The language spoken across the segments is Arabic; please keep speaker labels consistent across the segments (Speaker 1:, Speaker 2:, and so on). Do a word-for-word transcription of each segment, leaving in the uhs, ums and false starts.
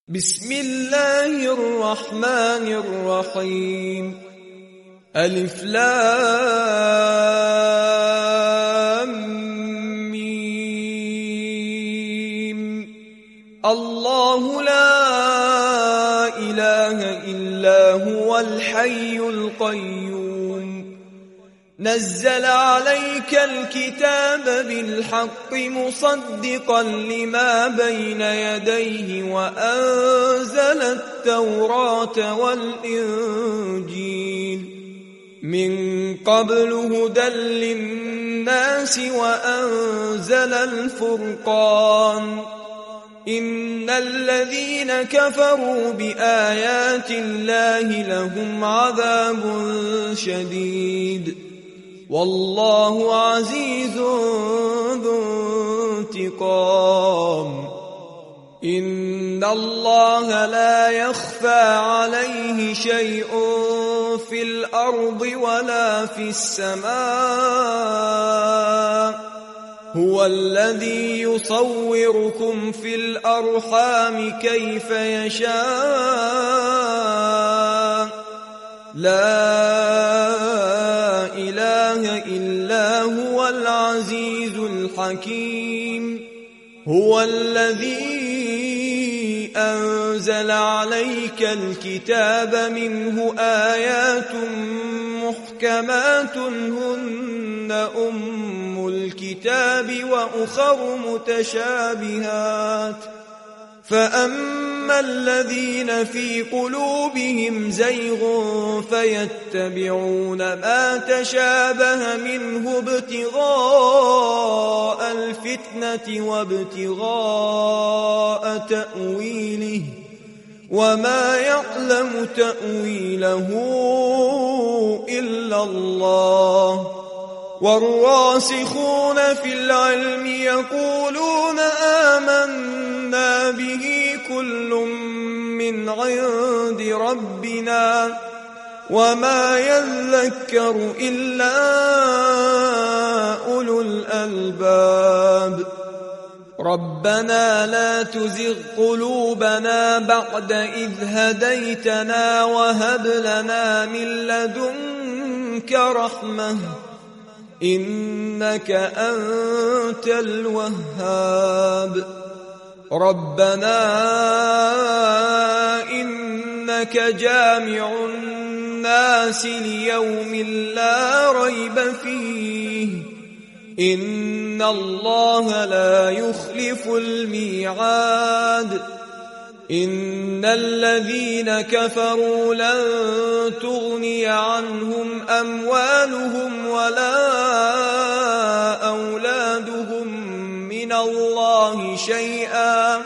Speaker 1: بسم الله الرحمن الرحيم. ألف لام ميم. الله لا إله إلا هو الحي القيوم. نزل عليك الكتاب بالحق مصدقا لما بين يديه وأنزل التوراة والإنجيل من قبل هدى للناس وأنزل الفرقان. إن الذين كفروا بآيات الله لهم عذاب شديد والله عزيز ذو انتقام. إن الله لا يخفى عليه شيء في الأرض ولا في السماء. هو الذي يصوركم في الأرحام كيف يشاء. لا إله إلا هو العزيز الحكيم. هو الذي أنزل عليك الكتاب منه آيات محكمات هن أم الكتاب وأخر متشابهات. فأما الذين في قلوبهم زيغ فيتبعون ما تشابه منه ابتغاء الفتنة وابتغاء تأويله وما يعلم تأويله إلا الله. والراسخون في العلم يقولون آمنا به كل من عند ربنا وما يذكر إلا أولو الألباب. ربنا لا تزغ قلوبنا بعد إذ هديتنا وهب لنا من لدنك رحمة إنك أنت الوهاب. ربنا إنك جامع الناس ليوم لا ريب فيه إن الله لا يخلف الميعاد. إن الذين كفروا لن تغني عنهم أموالهم ولا أولادهم من الله شيئا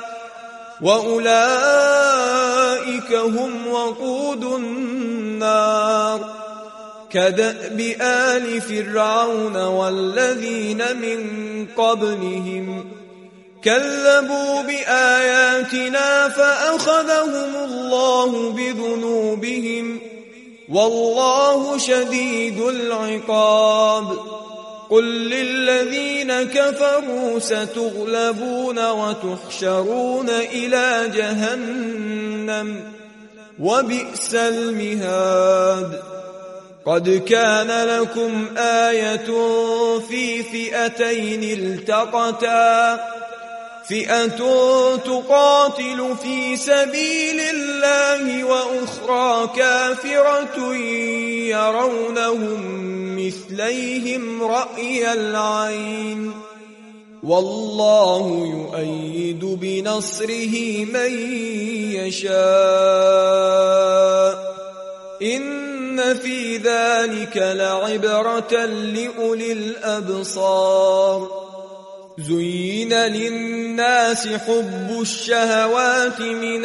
Speaker 1: وأولئك هم وقود النار. كدأب آل فرعون والذين من قبلهم كذبوا بآياتنا فأخذهم الله بذنوبهم والله شديد العقاب. قل للذين كفروا ستغلبون وتحشرون إلى جهنم وبئس المهاد. قد كان لكم آية في فئتين التقتا فئة تقاتل في سبيل الله وأخرى كافرة يرونهم مثليهم رأي العين والله يؤيد بنصره من يشاء. إن في ذلك لعبرة لأولي الأبصار. زين للناس حب الشهوات من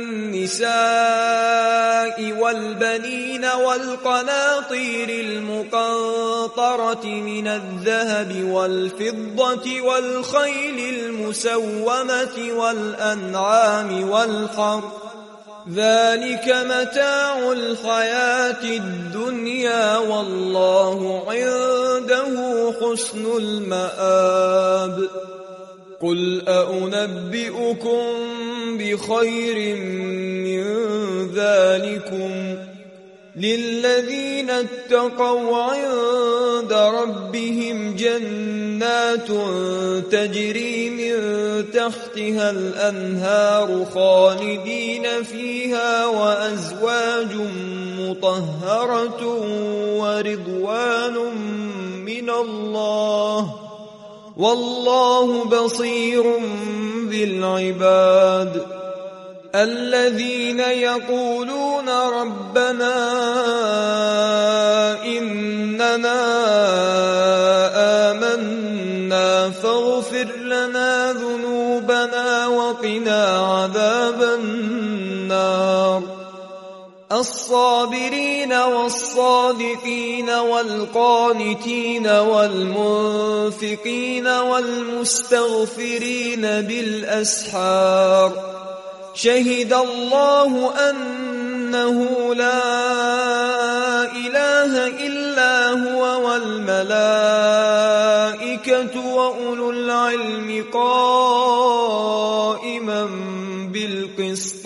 Speaker 1: النساء والبنين والقناطير المقنطرة من الذهب والفضة والخيل المسومة والأنعام والحرث ذلك متاع الحياة الدنيا والله عنده حسن المآب. قل أنبئكم بخير من ذلكم للذين اتقوا عند ربهم جنات تجري من تحتها الأنهار خالدين فيها وأزواج مطهرة ورضوان من الله والله بصير بالعباد الذين يقولون ربنا إننا آمنا فاغفر لنا ذنوبنا وقنا عذاب النار الصابرين والصادقين والقانتين والمنفقين والمستغفرين بالأسحار شهد الله أنه لا إله إلا هو والملائكة وأولو العلم قائما بالقسط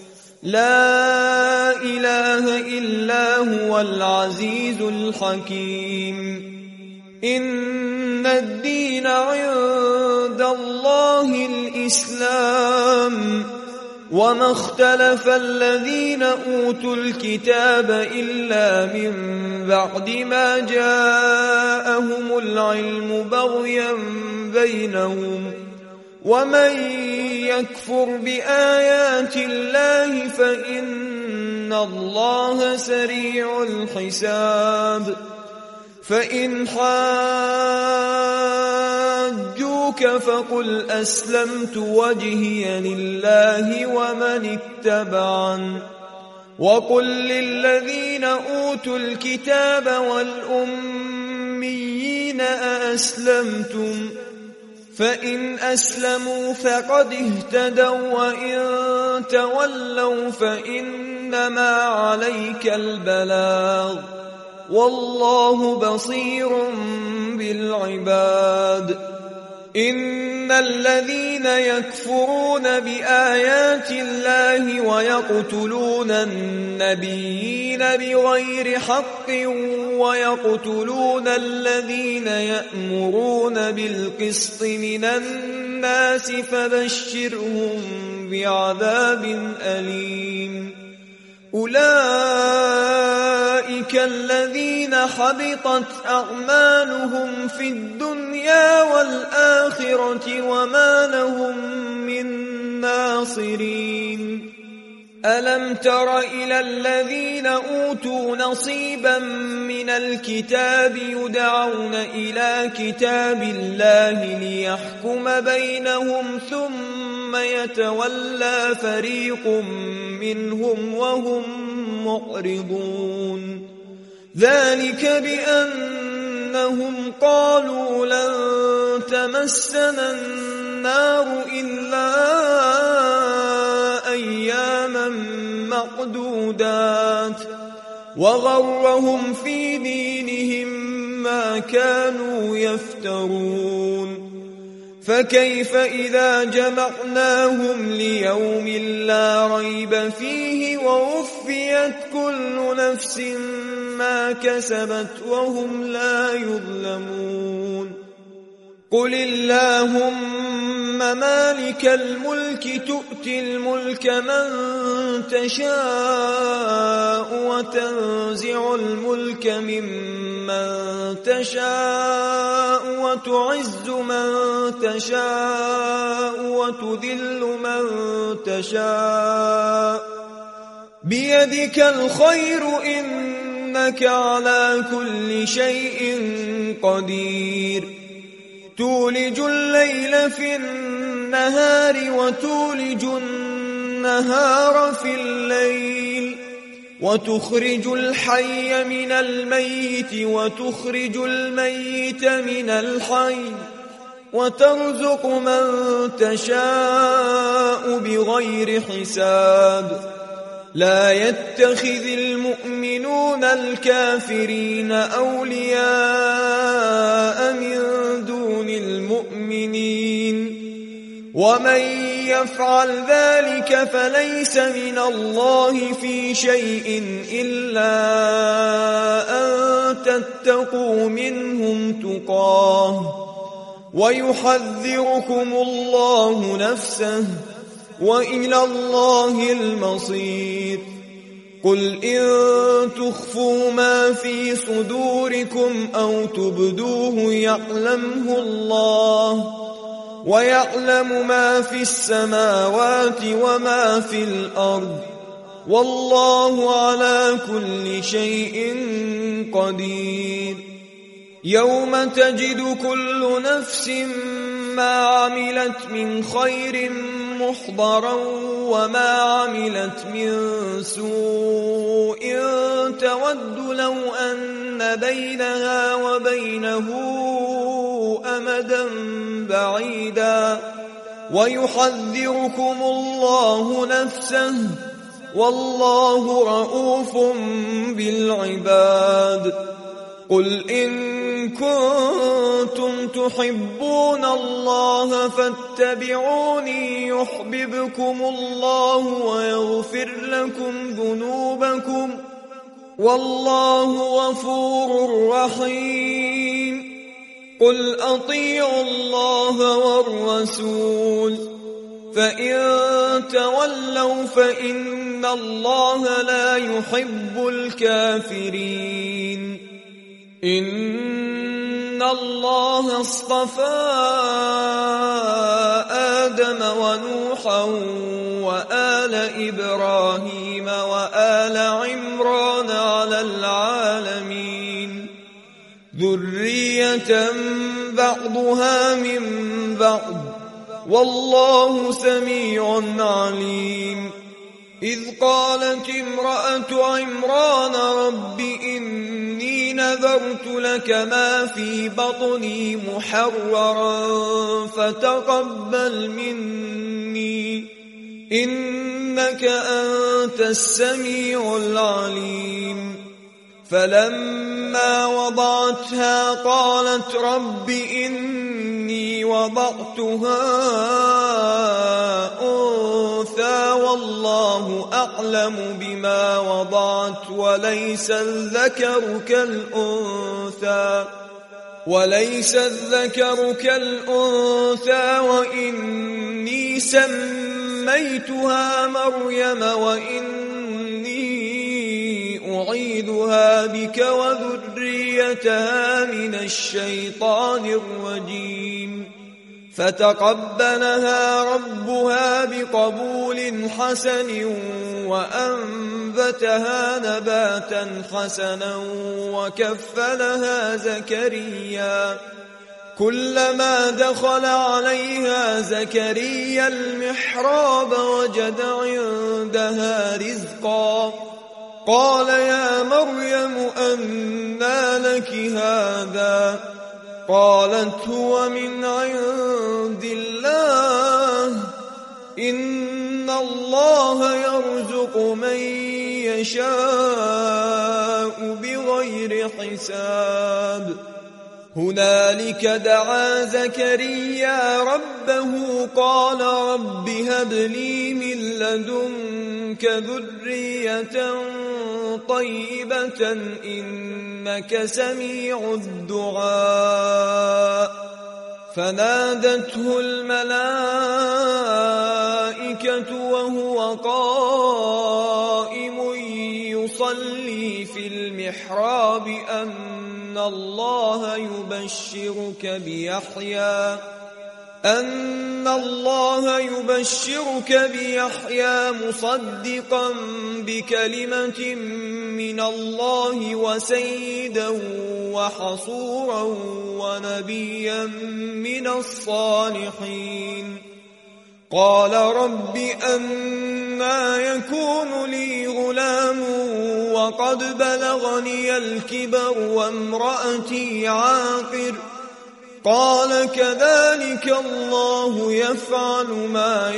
Speaker 1: لا إله إلا هو العزيز الحكيم إن الدين عند الله الإسلام وما اختلف الذين أوتوا الكتاب إلا من بعد ما جاءهم العلم بغيا بينهم ومن يكفر بآيات الله فإن الله سريع الحساب فإن حاجوك فقل أسلمت وجهي لله ومن اتبعن وقل للذين أوتوا الكتاب والأميين أأسلمتم فإن أسلموا فقد اهتدوا وإن تولوا فإنما عليك البلاغ والله بصير بالعباد إن الذين يكفرون بآيات الله ويقتلون النبيين بغير حق ويقتلون الذين يأمرون بالقسط من الناس فبشرهم بعذاب أليم أولئك الذين حبطت أعمالهم في الدنيا والآخرة وما لهم من ناصرين ألم تر إلى الذين أوتوا نصيبا من الكتاب يدعون إلى كتاب الله ليحكم بينهم ثم يتولى فريق منهم وهم معرضون ذلك بأنهم قالوا لن تمسنا النار إلا أياما معدودات وغرهم في دينهم ما كانوا يفترون فكيف إذا جمعناهم ليوم لا ريب فيه ووفيت كل نفس ما كسبت وهم لا يظلمون قل اللهم مالك الملك تؤتي الملك من تشاء وتنزع الملك ممن تشاء وتعز من تشاء وتذل من تشاء بيدك الخير إنك على كل شيء قدير تولج الليل في النهار وتولج النهار في الليل وتخرج الحي من الميت وتخرج الميت من الحي وترزق من تشاء بغير حساب لا يتخذ المؤمنون الكافرين أولياء من دون المؤمنين ومن يفعل ذلك فليس من الله في شيء إلا أن تتقوا منهم تقاه ويحذركم الله نفسه وإلى الله المصير. قل إن تخفوا ما في صدوركم أو تبدوه يعلمه الله ويعلم ما في السماوات وما في الأرض والله على كل شيء قدير. يوم تجد كل نفس ما عملت من خير محضرا وما عملت من سوء تود لو أن بينها وبينه أمدا بعيدا ويحذركم الله نفسه والله رؤوف بالعباد. قل إن كنتم تحبون الله فاتبعوني يحببكم الله ويغفر لكم ذنوبكم والله غفور رحيم. قل أطيعوا الله والرسول فإن تولوا فإن الله لا يحب الكافرين. إن الله اصطفى آدم ونوحا وآل إبراهيم وآل عمران على العالمين ذرية بعضها من بعض والله سميع عليم. إذ قالت امرأة عمران رب إني نذرت لك ما في بطني محررا فتقبل مني إنك أنت السميع العليم. فلما وضعتها قالت رب إني وضعتها أنثى والله أعلم بما وضعت وليس الذكر كالأنثى وليس الذكر كالأنثى وإني سميتها مريم وإني أعيذها بك وذريتها من الشيطان الرجيم. فتقبلها ربها بقبول حسن وأنبتها نباتا حسنا وكفلها زكريا. كلما دخل عليها زكريا المحراب وجد عندها رزقا قال يا مريم أنى لك هذا قالت هو من عند الله إن الله يرزق من يشاء بغير حساب. هنالك دعا زكريا ربه قال رب هب لي من لدنك ذرية طيبة إنك سميع الدعاء. فنادته الملائكة وهو قائم يصلي في المحراب أن الله يبشرك بيحيى أن الله يبشرك بيحيى مصدقا بكلمة من الله وسيدا وحصورا ونبيا من الصالحين. قال رب أنى يكون لي غلام وقد بلغني الكبر وامرأتي عاقر قال كذلك الله يفعل ما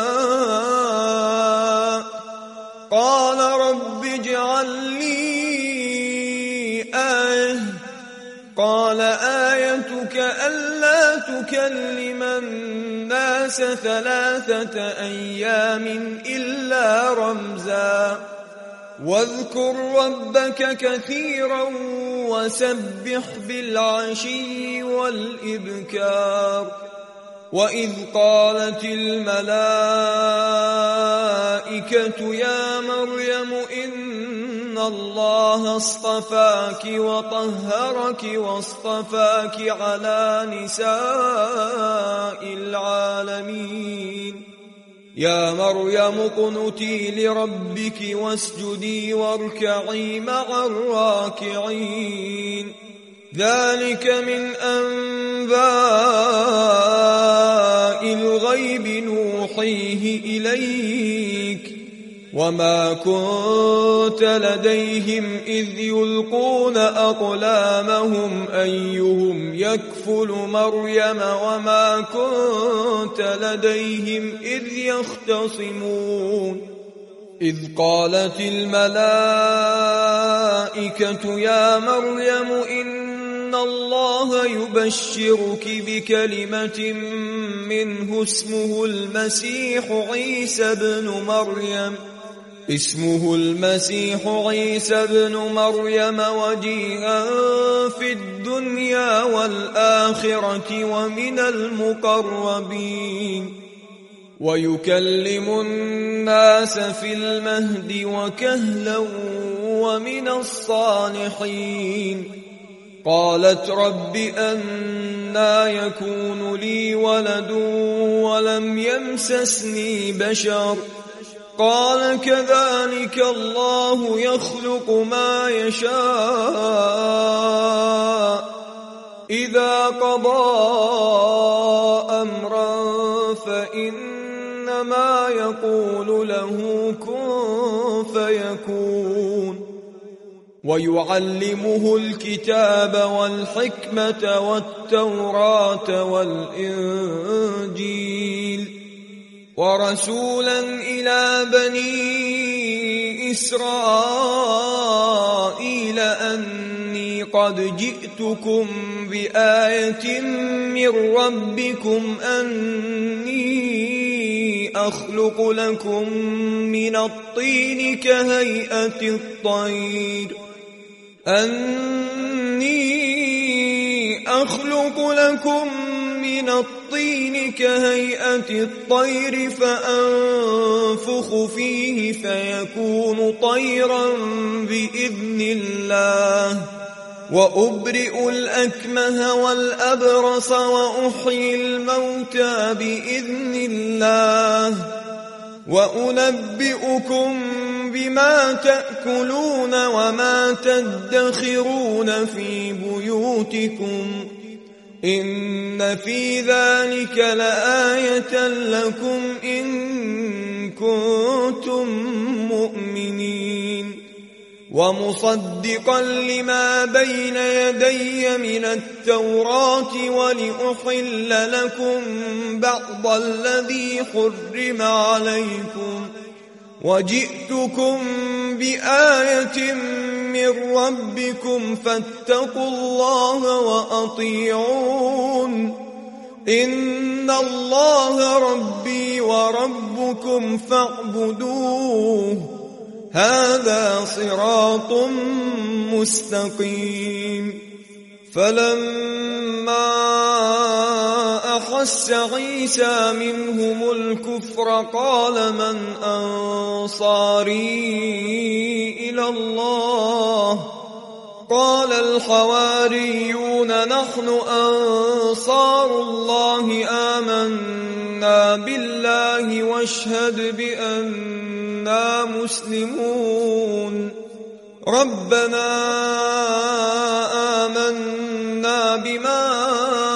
Speaker 1: يشاء. قال رب اجعل لي آية قال آيتك ألا تكلم الناس ثلاثة أيام إلا رمزا واذكر ربك كثيرا وسبح بالعشي والإبكار وإذ قالت الملائكة يا مريم إن الله اصطفاك وطهرك واصطفاك على نساء العالمين يا مريم اقنتي لربك واسجدي واركعي مع الراكعين ذلك من أنباء الغيب نوحيه إليك وما كنت لديهم إذ يلقون أقلامهم أيهم يكفل مريم وما كنت لديهم إذ يختصمون إذ قالت الملائكة يا مريم إن الله يبشرك بكلمة منه اسمه المسيح عيسى بن مريم اسمه المسيح عيسى بن مريم وجيها في الدنيا والآخرة ومن المقربين ويكلم الناس في المهد وكهلا ومن الصالحين قالت رب أنى يكون لي ولد ولم يمسسني بشر قال كذلك الله يخلق ما يشاء إذا قضى أمرا فإنما يقول له كن فيكون ويعلمه الكتاب والحكمة والتوراة والإنجيل ورسولا إلى بني إسرائيل أني قد جئتكم بآية من ربكم أني أخلق لكم من الطين كهيئة الطير أني أخلق لكم من الطين كهيئة الطير فأنفخ فيه فيكون طيرا بإذن الله وأبرئ الأكمه والأبرص وأحيي الموتى بإذن الله وأنبئكم بما تأكلون وما تدخرون في بيوتكم إن في ذلك لآية لكم إن كنتم مؤمنين ومصدقا لما بين يدي من التوراة ولأحل لكم بعض الذي حرم عليكم وجئتكم بآية من ربكم فاتقوا الله وأطيعون إن الله ربي وربكم فاعبدوه هذا صراط مستقيم فلما أحس عيسى منهم الكفر قال من أنصاري إلى الله قال الحواريون نحن أنصار الله آمنا بالله واشهد بأننا مسلمون ربنا آمنا بما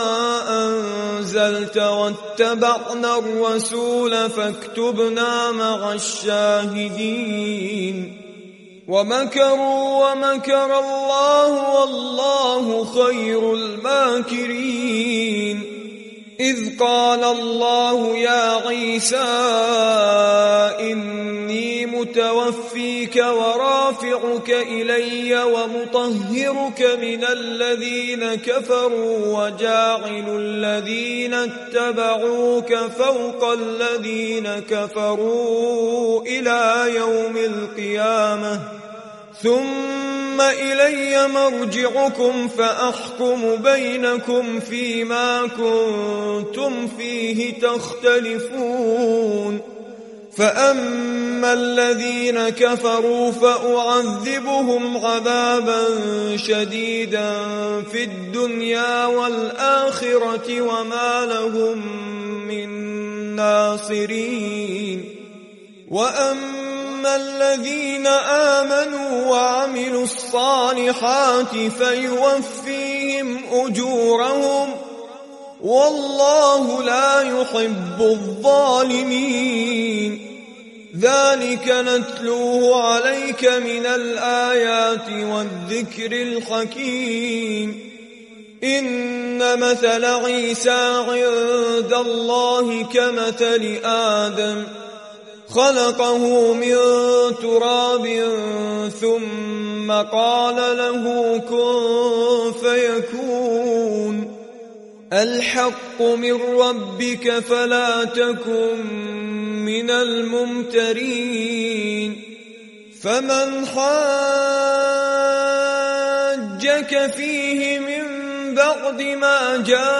Speaker 1: أنزلت واتبعنا الرسول فاكتبنا مع الشاهدين ومكروا ومكر الله والله خير الماكرين إذ قال الله يا عيسى إني متوفيك ورافعك إلي ومطهرك من الذين كفروا وجاعل الذين اتبعوك فوق الذين كفروا إلى يوم القيامة ثم إلي مرجعكم فأحكم بينكم فيما كنتم فيه تختلفون فأما الذين كفروا فأعذبهم عذابا شديدا في الدنيا والآخرة وما لهم من ناصرين وأما الذين آمنوا وعملوا الصالحات فيوفيهم أجورهم والله لا يحب الظالمين ذلك نتلوه عليك من الآيات والذكر الحكيم إن مثل عيسى عند الله كمثل آدم خلقه من تراب ثم قال له كن فيكون الحق من ربك فلا تكن من الممترين فمن حاجك فيه من بعد ما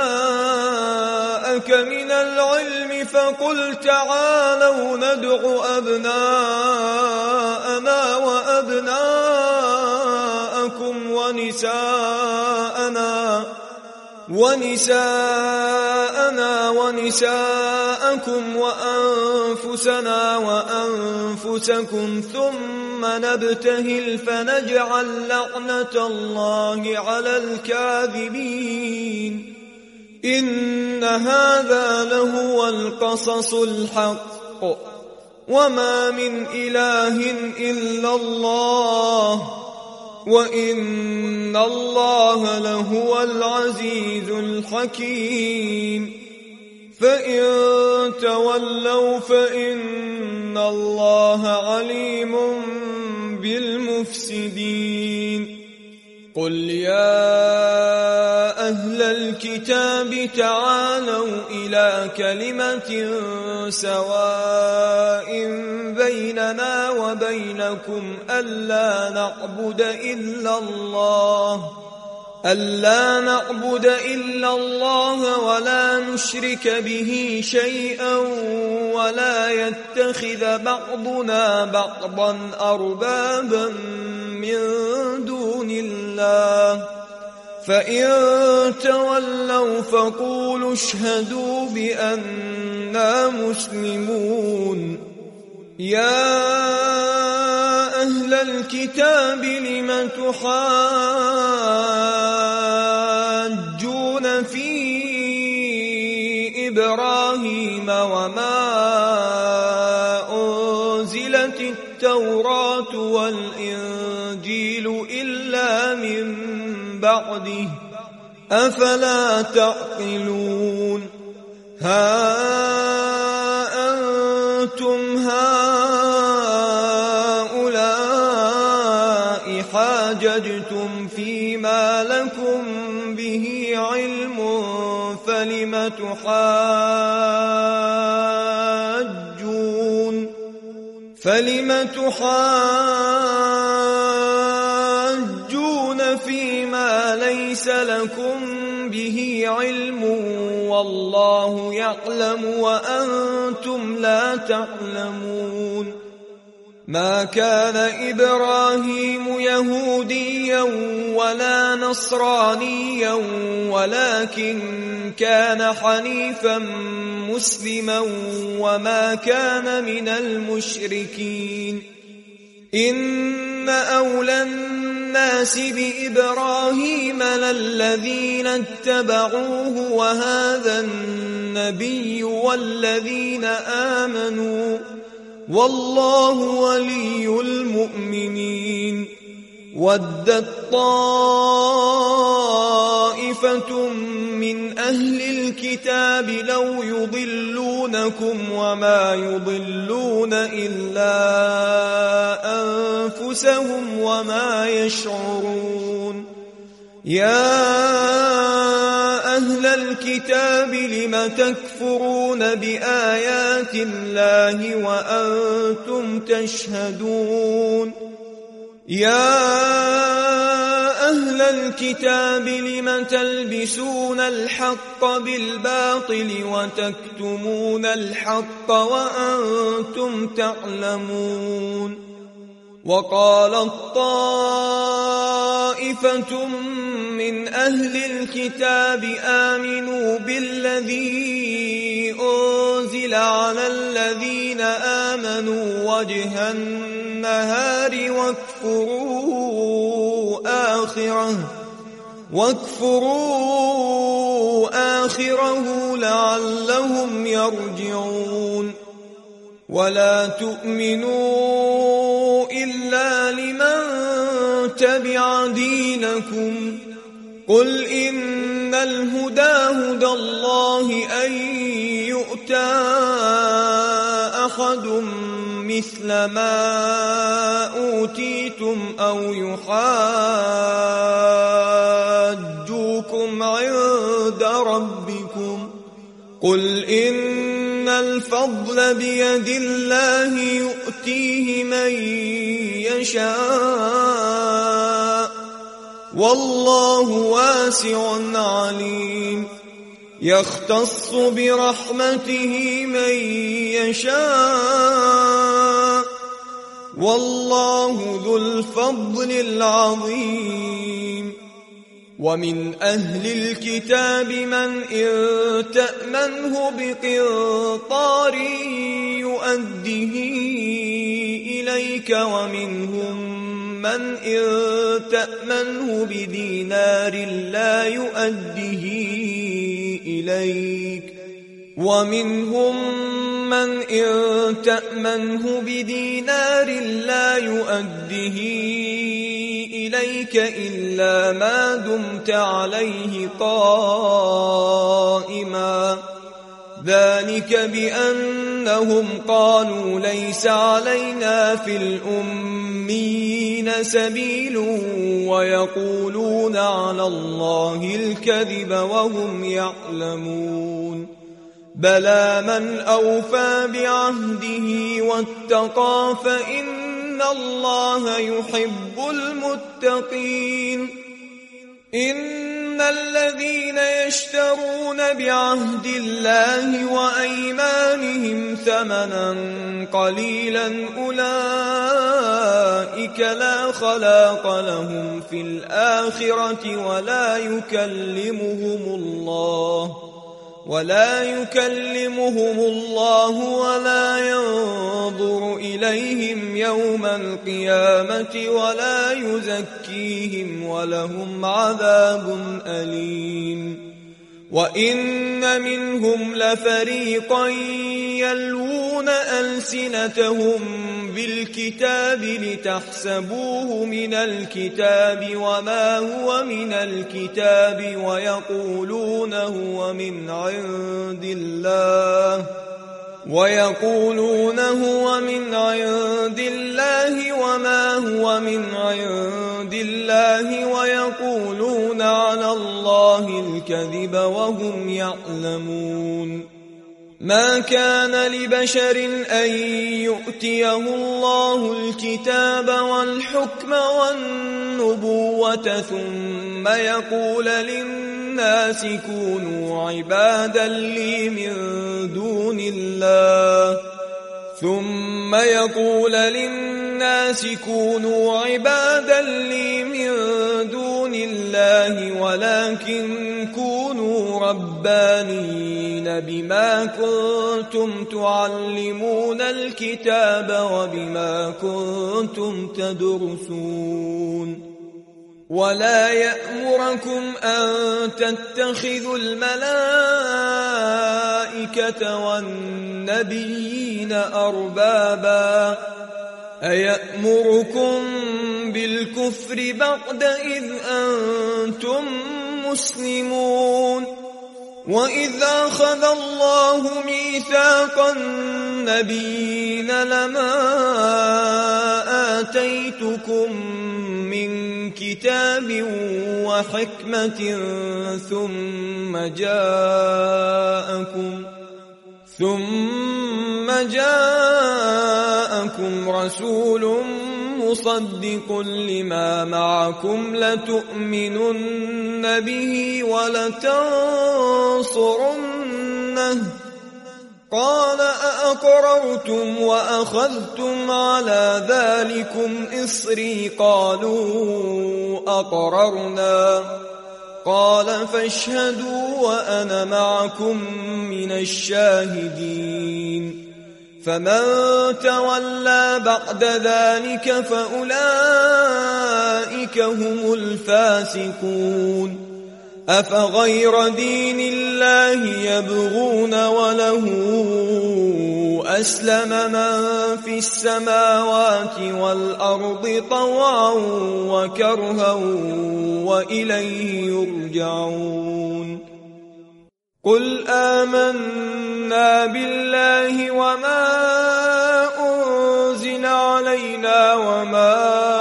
Speaker 1: جاءك من العلم فقل تعالوا ندع أبناءنا وأبناءكم ونساءنا ونساءنا ونساءكم وأنفسنا وأنفسكم ثم نبتهل فنجعل لعنة الله على الكاذبين إن هذا لهو القصص الحق وما من إله إلا الله وإن الله لهو العزيز الحكيم فإن تولوا فإن الله عليم بالمفسدين قل يا أهل الكتاب تعالوا إلى كلمة سواء بيننا وبينكم ألا نعبد إلا الله ألا نعبد إلا الله ولا نشرك به شيئا ولا يتخذ بعضنا بعضا أربابا من دون الله فإن تولوا فقولوا اشهدوا بأننا مسلمون يا أهل الكتاب لم تحاجون في إبراهيم وما أنزلت التوراة والإنجيل إلا من بعده أفلا تعقلون ها أنتم هؤلاء حاججتم فيما لكم به علم فلم تحاجون فلم تحاجون فيما ليس لكم به علم والله يعلم وأنتم لا تعلمون ما كان إبراهيم يهوديا ولا نصرانيا ولكن كان حنيفا مسلما وما كان من المشركين إن أولى الناس بإبراهيم للذين اتبعوه وهذا النبي والذين آمنوا والله ولي المؤمنين ودت طائفة من من أهل الكتاب لو يضلونكم وما يضلون إلا أنفسهم وما يشعرون. يا أهل الكتاب لم تكفرون بآيات الله وأنتم تشهدون. يا أهل الكتاب لم تلبسون الحق بالباطل وتكتمون الحق وأنتم تعلمون. وقالت طائفة من أهل الكتاب آمنوا بالذي أنزل على الذين آمنوا وجه النهار واكفروا آخره واكفروا آخره لعلهم يرجعون. ولا تؤمنوا إلا لمن تبع دينكم. قل إن الهدى هدى الله أن يؤتى أحد مثل ما أوتيتم أو يحاجوكم عند ربكم. قل إن الفضل بيد الله يؤتيه من يشاء والله واسع عليم. يختص برحمته من يشاء والله ذو الفضل العظيم. ومن أهل الكتاب من إن تأمنه بقنطار يؤده إليك ومنهم من إن تأمنه بدينار لا يؤده إليك ومنهم من إن تأمنه بدينار لا يؤده إليك إلا ما دمت عليه قائما. ذلك بأنهم قالوا ليس علينا في الأميين سبيل ويقولون على الله الكذب وهم يعلمون. بلى من أوفى بعهده واتقى فإن الله يحب المتقين. إن الذين يشترون بعهد الله وأيمانهم ثمنا قليلا أولئك لا خلاق لهم في الآخرة ولا يكلمهم الله ولا يكلمهم الله ولا ينظر إليهم يوم القيامة ولا يزكيهم ولهم عذاب أليم. وإن منهم لفريقا يلوون ألسنتهم بالكتاب لتحسبوه من الكتاب وما هو من الكتاب ويقولون هو من عند الله ويقولون هو من عند الله وما هو من عند الله ويقولون على الله الكذب وهم يعلمون. ما كان لبشر أن يؤتيه الله الكتاب والحكم والنبوة ثم يقول للناس كونوا عبادا لي من دون الله ثم يقول للناس كونوا عبادا لي من دون الله ولكن كونوا ربانيين بما كنتم تعلمون الكتاب وبما كنتم تدرسون. ولا يأمركم أن تتخذوا الملائكة والنبيين أربابا أيأمركم بالكفر بعد إذ أنتم مسلمون. وَإِذْ أَخَذَ اللَّهُ مِيثَاقَ النَّبِيِّينَ لَمَا آتَيْتُكُم مِّن كِتَابٍ وَحِكْمَةٍ ثُمَّ جَاءَكُمْ ثُمَّ جَاءَكُمْ رَسُولٌ مُصَدِّقٌ لِمَا مَعَكُمْ لَتُؤْمِنُنَّ بِهِ وَلَتَنصُرُنَّهُ قَالَ أَأَقْرَرْتُمْ وَأَخَذْتُمْ عَلَى ذَلِكُمْ إِصْرِي قَالُوا أَقْرَرْنَا قَالَ فَاشْهَدُوا وَأَنَا مَعَكُمْ مِنَ الشَّاهِدِينَ فَمَن تَوَلَّى بَعْدَ ذَلِكَ فَأُولَئِكَ هُمُ الْفَاسِقُونَ أَفَغَيْرَ دِينِ اللَّهِ يَبْغُونَ وَلَهُ أَسْلَمَ مَن فِي السَّمَاوَاتِ وَالْأَرْضِ طَوْعًا وَكَرْهًا وَإِلَيْهِ يُرْجَعُونَ قُلْ آمَنَّا بِاللَّهِ وَمَا أُنزِلَ عَلَيْنَا وَمَا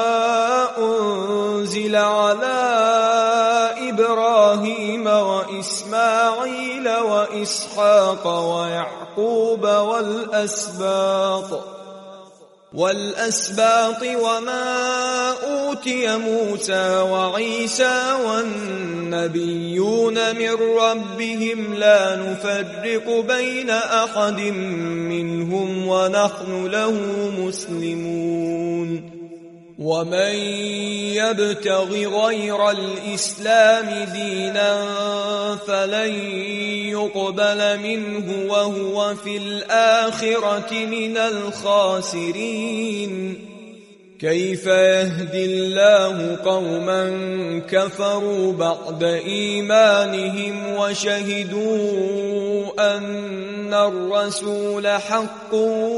Speaker 1: أُنزِلَ عَلَى إِبْرَاهِيمَ وَإِسْمَاعِيلَ وَإِسْحَاقَ وَيَعْقُوبَ وَالْأَسْبَاطِ وَالْأَسْبَاطِ وَمَا أُوتِيَ مُوسَى وَعِيسَى وَالنَّبِيُّونَ مِن رَّبِّهِمْ لَا نُفَرِّقُ بَيْنَ أَحَدٍ مِّنْهُمْ وَنَحْنُ لَهُ مُسْلِمُونَ وَمَن يَبْتَغِ غَيْرَ الْإِسْلَامِ دِينًا فَلَن يُقْبَلَ مِنْهُ وَهُوَ فِي الْآخِرَةِ مِنَ الْخَاسِرِينَ كَيْفَ يَهْدِي اللَّهُ قَوْمًا كَفَرُوا بَعْدَ إِيمَانِهِمْ وَشَهِدُوا أَنَّ الرَّسُولَ حَقٌّ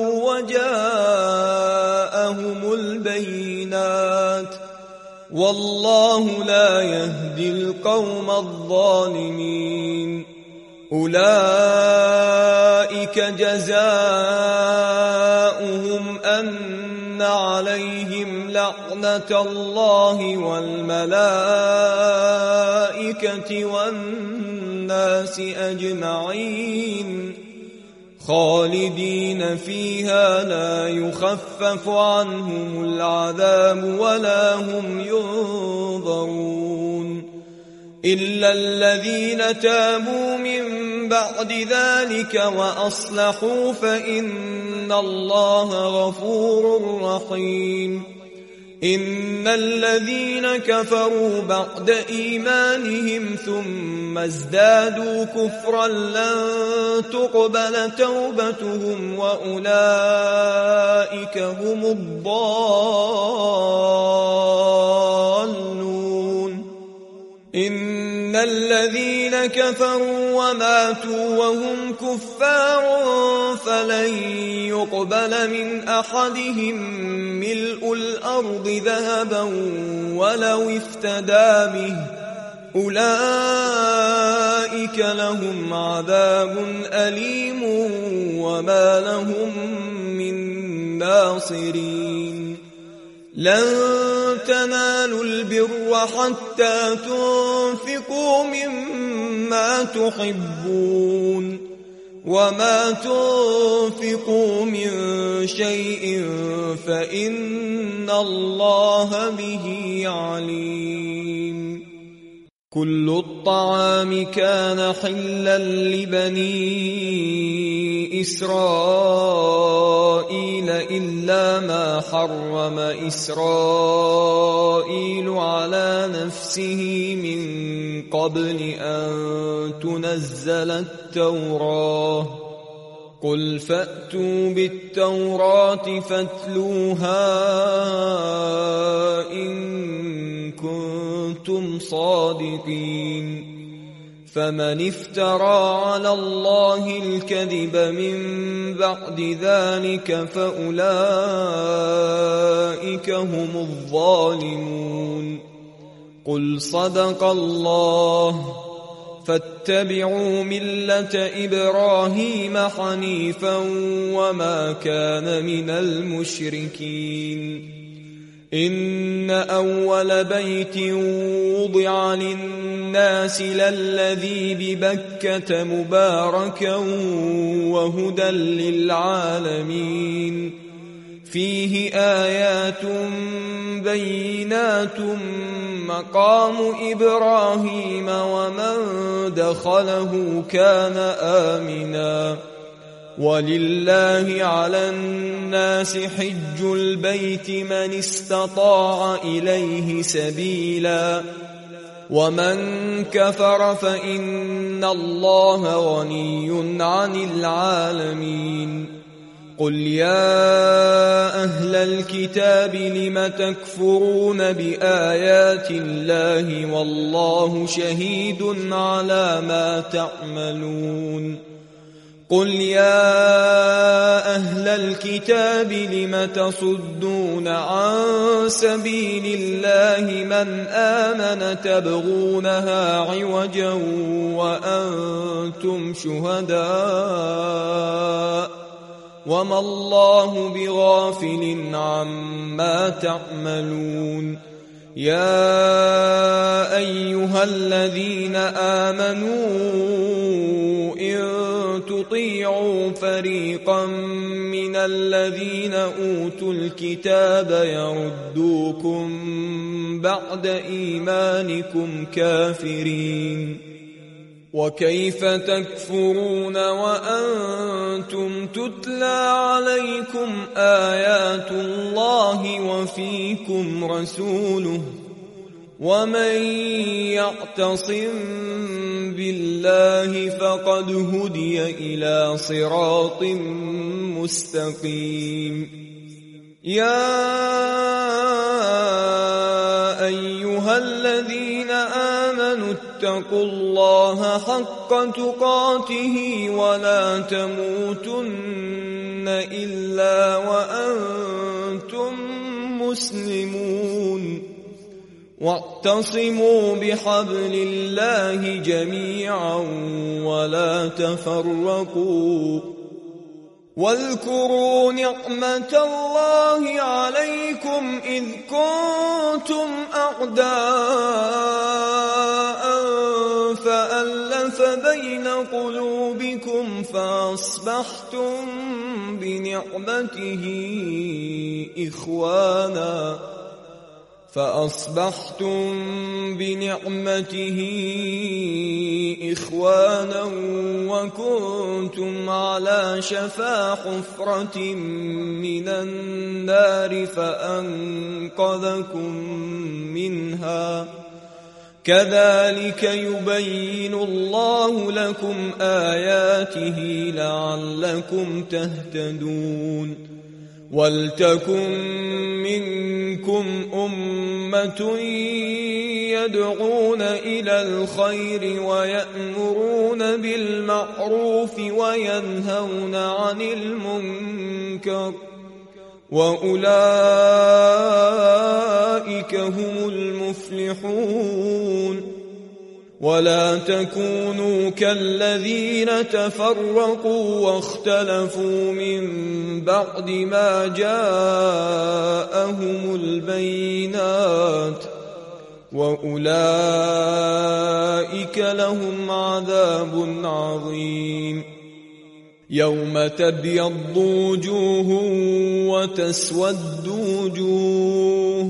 Speaker 1: وَجَاءَهُمُ الْبَيِّنَاتُ وَاللَّهُ لَا يَهْدِي الْقَوْمَ الظَّالِمِينَ أُولَئِكَ جَزَاؤُهُمْ أَنَّ عَلَيْهِمْ لَعْنَةَ اللَّهِ وَالْمَلَائِكَةِ وَالنَّاسِ أَجْمَعِينَ خَالِدِينَ فِيهَا لَا يُخَفَّفُ عَنْهُمُ الْعَذَابُ وَلَا هُمْ يُنظَرُونَ إِلَّا الَّذِينَ تَابُوا مِن بَعْدِ ذَلِكَ وَأَصْلَحُوا فَإِنَّ اللَّهَ غَفُورٌ رَّحِيمٌ إِنَّ الَّذِينَ كَفَرُوا بَعْدَ إِيمَانِهِمْ ثُمَّ ازْدَادُوا كُفْرًا لَّن تُقْبَلَ تَوْبَتُهُمْ وَأُولَئِكَ هُمُ الضَّالُّونَ إِنَّ الَّذِينَ كَفَرُوا وَمَاتُوا وَهُمْ كُفَّارٌ فَلَن يُقْبَلَ مِنْ أَحَدِهِم مِّلْءُ الْأَرْضِ ذَهَبًا وَلَوِ افْتَدَىٰ بِهِ أُولَٰئِكَ لَهُمْ عَذَابٌ أَلِيمٌ وَمَا لَهُم مِّن نَّاصِرِينَ لَن تَنَالُوا الْبِرَّ حَتَّىٰ تُنفِقُوا مِمَّا تُحِبُّونَ وَمَا تُنفِقُوا مِن شَيْءٍ فَإِنَّ اللَّهَ بِهِ عَلِيمٌ كُلُّ الطَّعَامِ كَانَ حِلًّا لِّبَنِي إِسْرَائِيلَ إِلَّا مَا حَرَّمَ إِسْرَائِيلُ عَلَىٰ نَفْسِهِ مِن قَبْلِ أَن تُنَزَّلَ التَّوْرَاةُ قُلْ فَأْتُوا بِالتَّوْرَاةِ فَاتْلُوهَا إِن كُنتُمْ صَادِقِينَ فَمَنِ افْتَرَىٰ عَلَى اللَّهِ الْكَذِبَ مِن بَعْدِ ذَلِكَ فَأُولَٰئِكَ هُمُ الظَّالِمُونَ قُلْ صَدَقَ اللَّهُ فاتبعوا ملة إبراهيم حنيفا وما كان من المشركين إن أول بيت وضع للناس للذي ببكة مباركا وهدى للعالمين فيه آيات بينات مقام إبراهيم ومن دخله كان آمنا ولله على الناس حج البيت من استطاع إليه سبيلا ومن كفر فإن الله غني عن العالمين قل يا أهل الكتاب لم تكفرون بآيات الله والله شهيد على ما تعملون قل يا أهل الكتاب لم تصدون عن سبيل الله من آمن تبغونها عوجا وأنتم شهداء وما الله بغافل عما تعملون يا أيها الذين آمنوا إن تطيعوا فريقا من الذين أوتوا الكتاب يردوكم بعد إيمانكم كافرين وكيف تكفرون وأنتم تتلى عليكم آيات الله وفيكم رسوله ومن يعتصم بالله فقد هدي إلى صراط مستقيم يا أيها الذين آمنوا اتقوا الله حق تقاته ولا تموتن إلا وأنتم مسلمون واعتصموا بحبل الله جميعا ولا تفرقوا واذكروا نعمة الله عليكم إذ كنتم أعداء فألف بين قلوبكم فأصبحتم بنعمته إخوانا فأصبحتم بنعمته إخوانا وكنتم على شفا حفرة من النار فأنقذكم منها كذلك يبين الله لكم آياته لعلكم تهتدون ولتكن منكم أمة يدعون إلى الخير ويأمرون بالمعروف وينهون عن المنكر وأولئك هم المفلحون ولا تكونوا كالذين تفرقوا واختلفوا من بعد ما جاءهم البينات وأولئك لهم عذاب عظيم يوم تبيض وجوه وتسود وجوه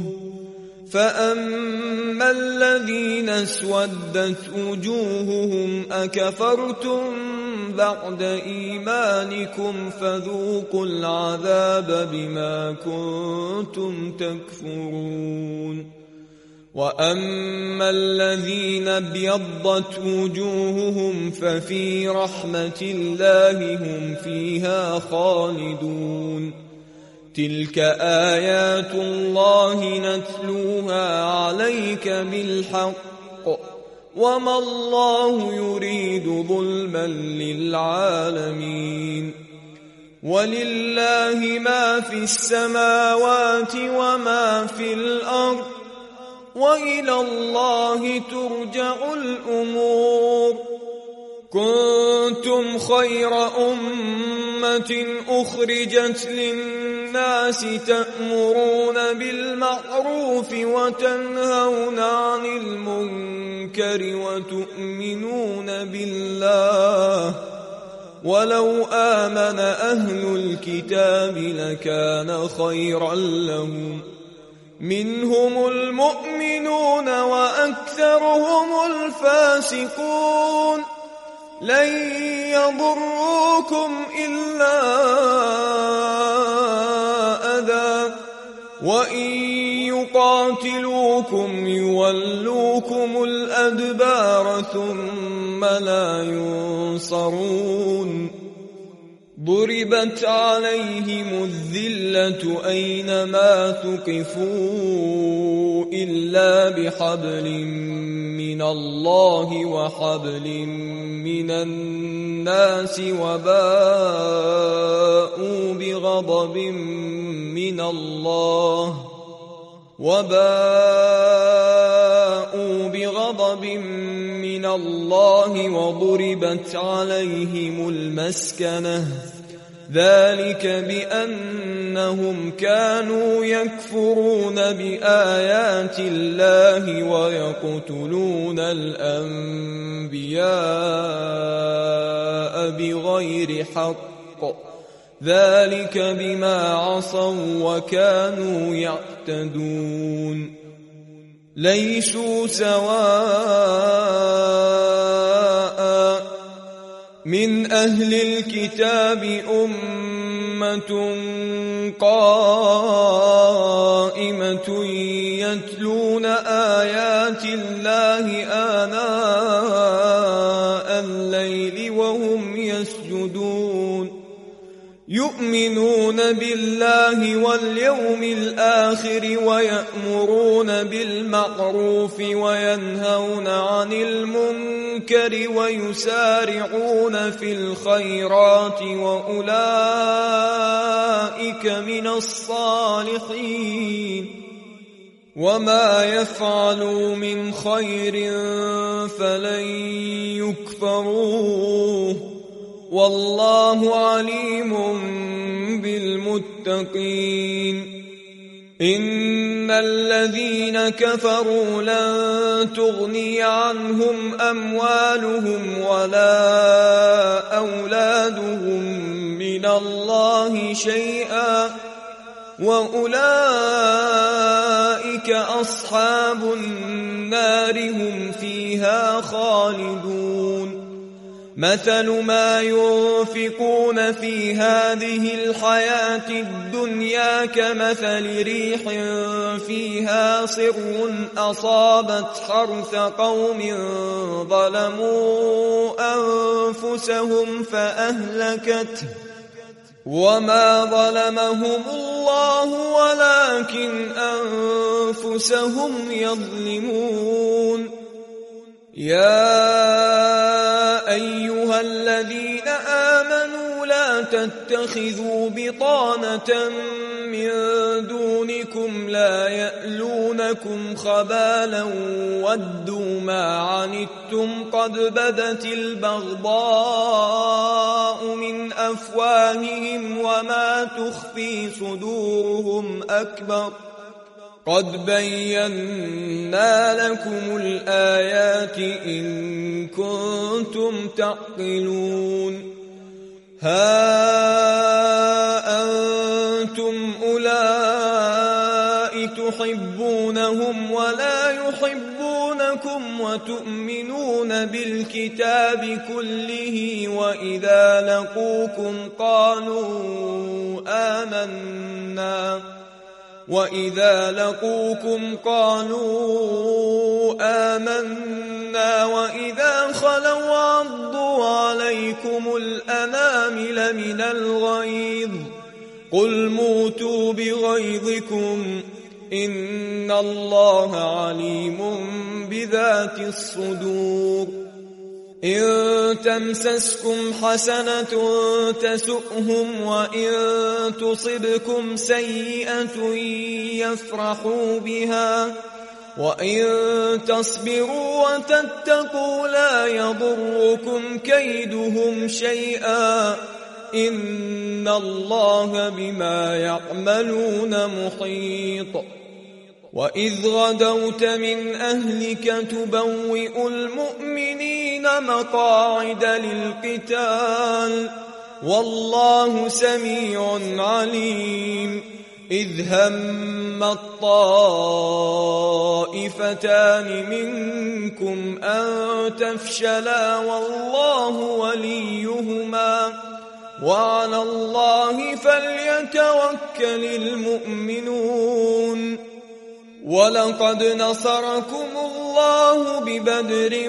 Speaker 1: فأما الذين اسودت وجوههم أكفرتم بعد إيمانكم فذوقوا العذاب بما كنتم تكفرون وأما الذين ابيضت وجوههم ففي رحمة الله هم فيها خالدون تلك آيات الله نتلوها عليك بالحق وما الله يريد ظلما للعالمين ولله ما في السماوات وما في الأرض وإلى الله ترجع الأمور. كنتم خير أمة أخرجت للناس تأمرون بالمعروف وتنهون عن المنكر وتؤمنون بالله، ولو آمن أهل الكتاب لكان خيرا لهم، منهم المؤمنون وأكثرهم الفاسقون. لن يضروكم إلا أذى، وإن يقاتلوكم يولوكم الأدبار ثم لا ينصرون. ضربت عليهم الذلة أينما ثقفوا إلا بحبل من الله وحبل من الناس، وباءوا بغضب من الله وباءوا بغضب من الله وضربت عليهم المسكنة، ذلك بأنهم كانوا يكفرون بآيات الله ويقتلون الأنبياء بغير حق، ذلك بما عصوا وكانوا يعتدون. ليسوا سواء من أهل الكتاب أمة قائمة يتلون آيات الله آناء الليل وهم يسجدون، يؤمنون بالله واليوم الآخر ويأمرون بالمعروف وينهون عن المنكر ويسارعون في الخيرات وأولئك من الصالحين. وما يفعلوا من خير فلن يكفروه، والله عليم بالمتقين. إن الذين كفروا لن تغني عنهم أموالهم ولا أولادهم من الله شيئا، وأولئك أصحاب النار هم فيها خالدون. مثل ما ينفقون في هذه الحياة الدنيا كمثل ريح فيها صر أصابت حرث قوم ظلموا أنفسهم فأهلكته، وما ظلمهم الله ولكن أنفسهم يظلمون. يا أيها الذين آمنوا لا تتخذوا بطانة من دونكم لا يألونكم خبالا ودوا ما عنتم قد بدت البغضاء من أفواههم وما تخفي صدورهم أكبر، قد بينا لكم الآيات إن كنتم تعقلون. ها أنتم أولئك تحبونهم ولا يحبونكم وتؤمنون بالكتاب كله، وإذا لقوكم قالوا آمنا وإذا لقوكم قالوا آمنا وإذا خلوا عضوا عليكم الأنامل من الغيظ، قل موتوا بغيظكم إن الله عليم بذات الصدور. إن تمسسكم حسنة تسؤهم وإن تصبكم سيئة يفرحوا بها، وإن تصبروا وتتقوا لا يضركم كيدهم شيئا إن الله بما يعملون محيط. وإذ غدوت من أهلك تبوئ المؤمنين مقاعد للقتال والله سميع عليم. إذ هم الطائفتان منكم أن تفشلا والله وليهما وعلى الله فليتوكل المؤمنون. ولقد نصركم الله ببدر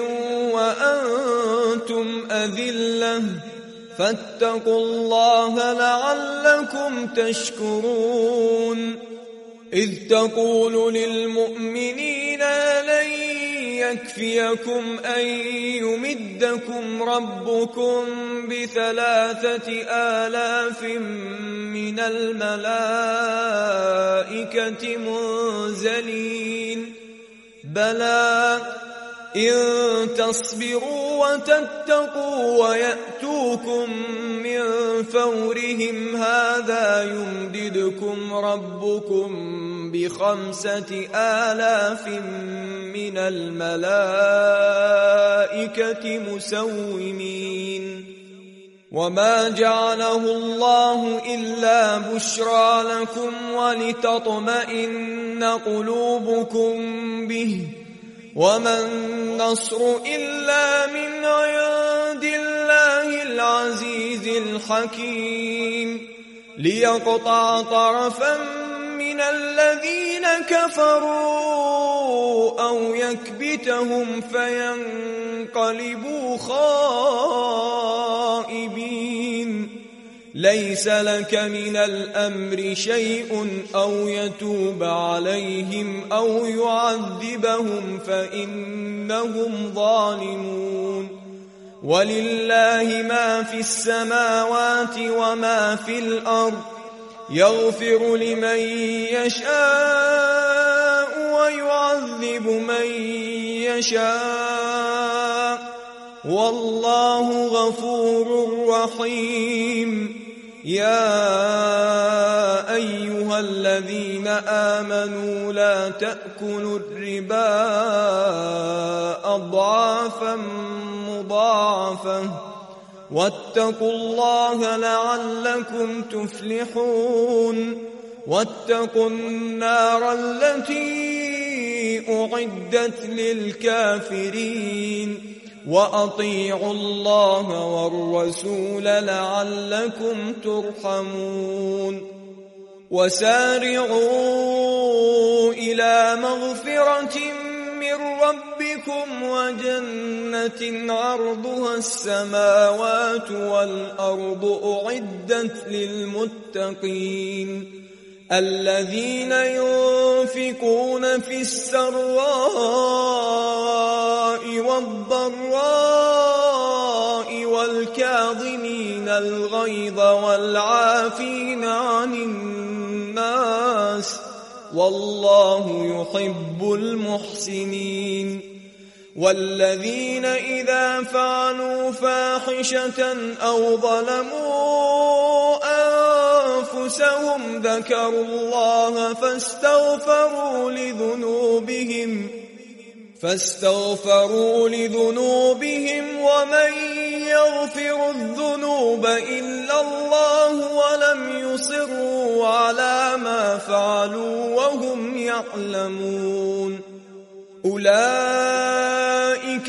Speaker 1: وأنتم أذلة فاتقوا الله لعلكم تشكرون. إذ تقول للمؤمنين لن يكفيكم أن يمدكم ربكم بثلاثة آلاف من الملائكة منزلين بلى إن تصبروا وتتقوا ويأتوكم من فورهم هذا يمددكم ربكم بخمسة آلاف من الملائكة مسومين. وما جعله الله إلا بشرى لكم ولتطمئن قلوبكم به وما النصر إلا من عند الله العزيز الحكيم. ليقطع طرفا من الذين كفروا أو يكبتهم فينقلبوا خائبين. ليس لك من الأمر شيء أو يتوب عليهم أو يعذبهم فإنهم ظالمون. ولله ما في السماوات وما في الأرض يغفر لمن يشاء ويعذب من يشاء والله غفور رحيم. يا أيها الذين آمنوا لا تأكلوا الربا أضعافا مضاعفة واتقوا الله لعلكم تفلحون. واتقوا النار التي أعدت للكافرين وأطيعوا الله والرسول لعلكم ترحمون. وسارعوا إلى مغفرة من ربكم وجنة عرضها السماوات والأرض أعدت للمتقين الذين ينفقون في السراء والضراء والكاظمين الغيظ والعافين عن الناس والله يحب المحسنين. والذين إذا فعلوا فاحشة أو ظلموا أنفسهم ذكروا الله فاستغفروا لذنوبهم فاستغفروا لذنوبهم ومن يغفر الذنوب إلا الله ولم يصروا على ما فعلوا وهم يعلمون. أولئك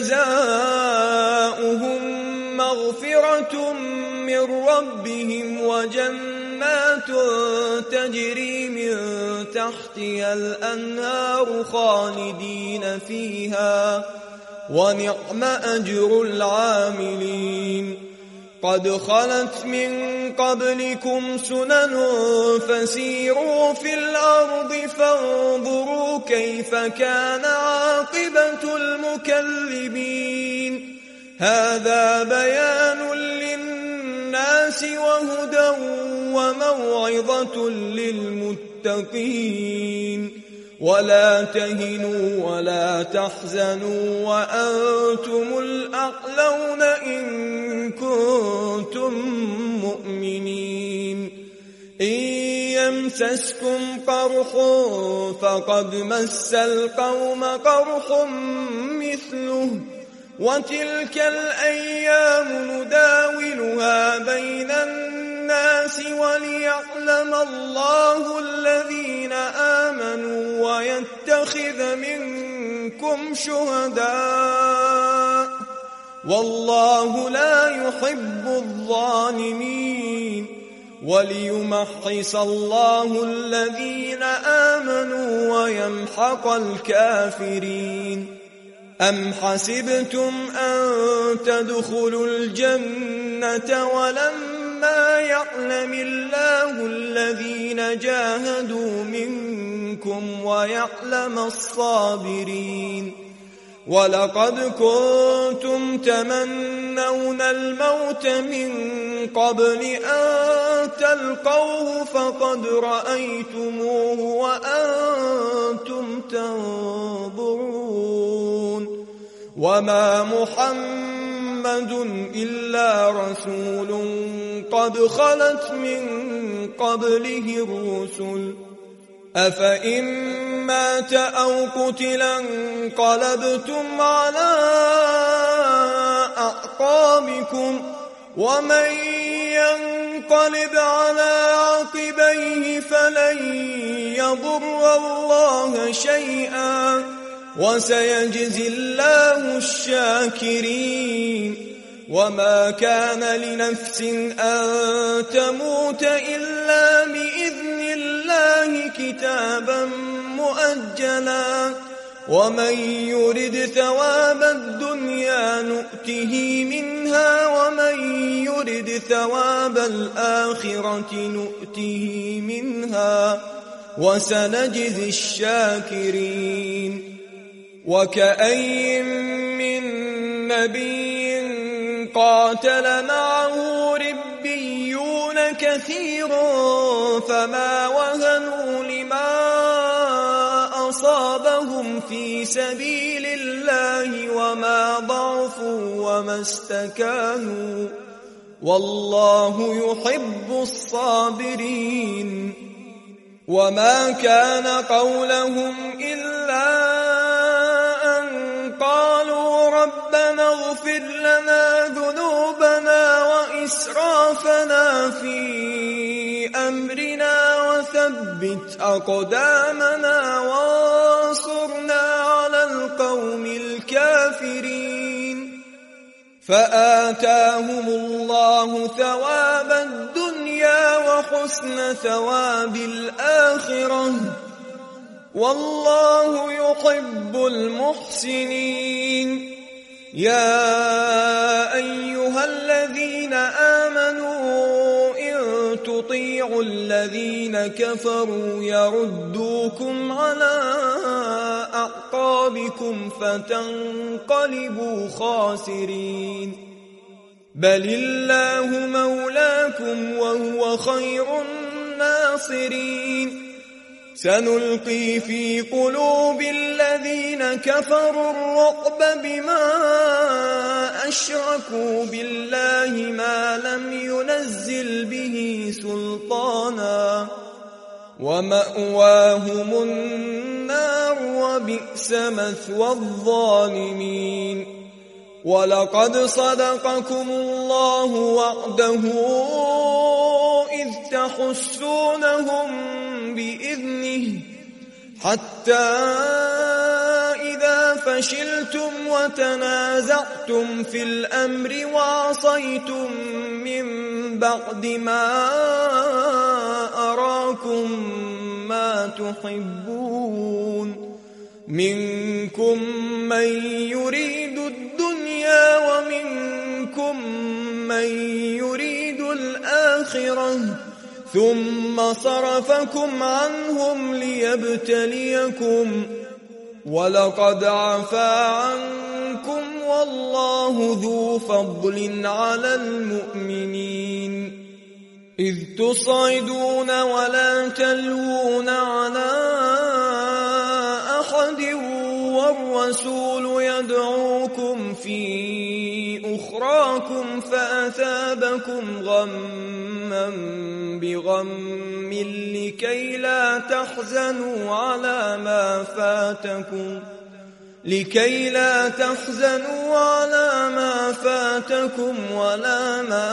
Speaker 1: جزاؤهم مغفرة من ربهم وجنات تجري من تحتها الأنهار خالدين فيها ونعم أجر العاملين. قد خلت من قبلكم سنن فسيروا في الأرض فانظروا كيف كان عاقبة المكذبين. هذا بيان للناس وهدى وموعظة للمتقين. ولا تهنوا ولا تحزنوا وأنتم الأعلون إن كنتم مؤمنين إن يمسسكم قرح فقد مس القوم قرح مثله وتلك الأيام نداولها بين الناس وليعلم الله الذين آمنوا ويتخذ منكم شهداء والله لا يحب الظالمين وليمحص الله الذين آمنوا ويمحق الكافرين أم حسبتم أن تدخلوا الجنة ولما يعلم الله الذين جاهدوا منكم ويعلم الصابرين ولقد كنتم تمنون الموت من قبل أن تلقوه فقد رأيتموه وأنتم تنظرون وما محمد إلا رسول قد خلت من قبله الرسل أفإن مات أو قتلا انقلبتم على أعقابكم ومن ينقلب على عقبيه فلن يضر الله شيئا وسيجزي الله الشاكرين وما كان لنفس أن تموت إلا بإذن الله كتابا مؤجلا ومن يرد ثواب الدنيا نؤته منها ومن يرد ثواب الآخرة نؤته منها وسنجزي الشاكرين وكأي من نبي قاتل معه ربيون كثير فما وهنوا لما أصابهم في سبيل الله وما ضعفوا وما استكانوا والله يحب الصابرين وما كان قولهم إلا أن قالوا ربنا اغفر لنا ذنوبنا وإسرافنا في أمرنا وثبت أقدامنا وانصرنا على القوم الكافرين فآتاهم الله ثواب الدنيا وحسن ثواب الآخرة والله يحب المحسنين يا أيها الذين آمنوا إن تطيعوا الذين كفروا يردوكم على أعقابكم فتنقلبوا خاسرين بل الله مولاكم وهو خير الناصرين سنلقي في قلوب الذين كفروا الرعب بما أشركوا بالله ما لم ينزل به سلطانا ومأواهم النار وبئس مثوى الظالمين ولقد صدقكم الله وعده إذ تحسونهم بإذنه حتى إذا فشلتم وتنازعتم في الأمر وعصيتم من بعد ما أراكم ما تحبون منكم من يريد الدنيا ومنكم من يريد الآخرة ثم صرفكم عنهم ليبتليكم ولقد عفا عنكم والله ذو فضل على المؤمنين إذ تصعدون ولا تلوون على والرسول يدعوكم في أخراكم فأثابكم غما بغم لكي لا تحزنوا على ما فاتكم لكي لا تحزنوا على ما فاتكم ولا ما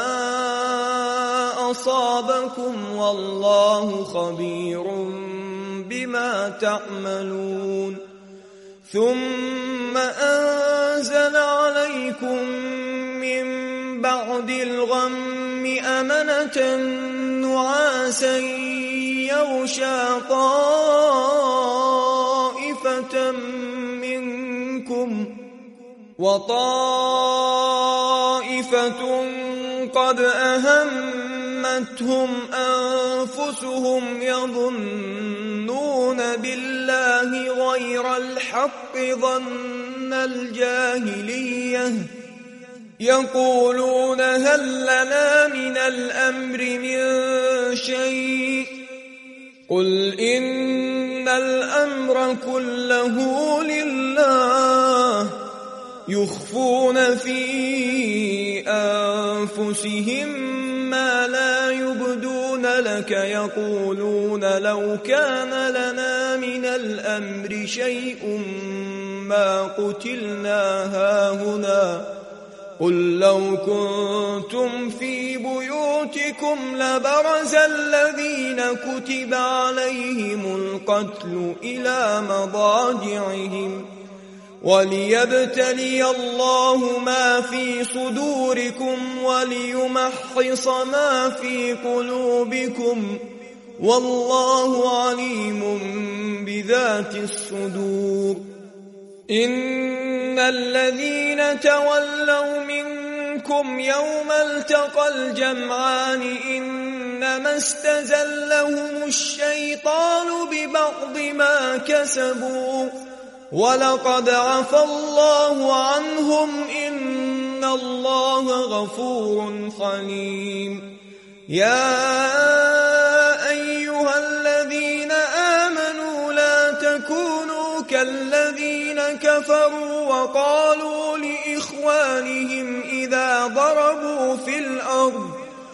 Speaker 1: أصابكم والله خبير بما تعملون. ثم أنزل عليكم من بعد الغم أمنة نعاسا يغشى طائفة منكم وطائفة قد أهمتهم أنفسهم يظنون بالله غير الحق ظن الجاهلية يقولون هل لنا من الأمر من شيء قل إن الأمر كله لله يخفون في أنفسهم ما لا يبدون لك يقولون لو كان لنا من الأمر شيء ما قتلنا هاهنا قل لو كنتم في بيوتكم لبرز الذين كتب عليهم القتل إلى مضاجعهم وليبتلي الله ما في صدوركم وليمحص ما في قلوبكم والله عليم بذات الصدور. إن الذين تولوا منكم يوم التقى الجمعان إنما استزلهم الشيطان ببعض ما كسبوا ولقد عفى الله عنهم إن الله غفور حليم. يا أيها الذين آمنوا لا تكونوا كالذين كفروا وقالوا لإخوانهم إذا ضربوا في الأرض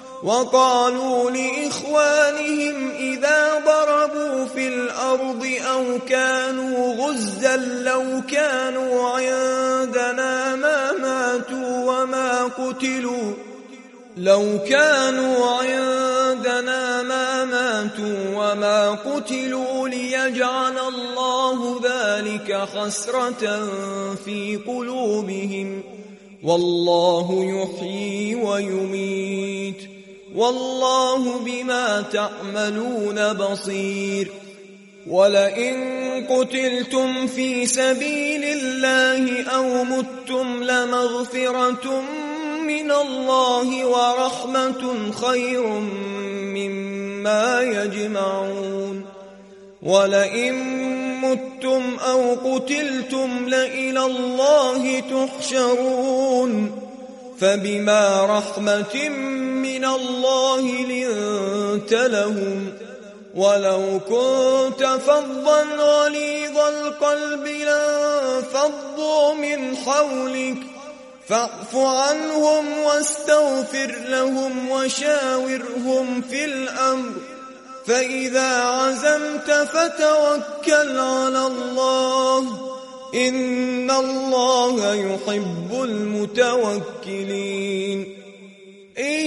Speaker 1: وقالوا لإخوانهم إذا ضربوا في الأرض أو كانوا غزا لو كانوا عندنا ما ماتوا وما قتلوا لو كانوا عندنا ما ماتوا وما قتلوا ليجعل الله ذلك حسرة في قلوبهم والله يحيي ويميت والله بما تعملون بصير. ولئن قتلتم في سبيل الله أو متم لمغفرة من الله ورحمة خير مما يجمعون. ولئن متم أو قتلتم لإلى الله تحشرون فبما رحمة من الله لنت لهم ولو كنت فظا غليظ القلب لانفضوا من حولك فاعف عنهم واستغفر لهم وشاورهم في الأمر فإذا عزمت فتوكل على الله إن الله يحب المتوكلين. إن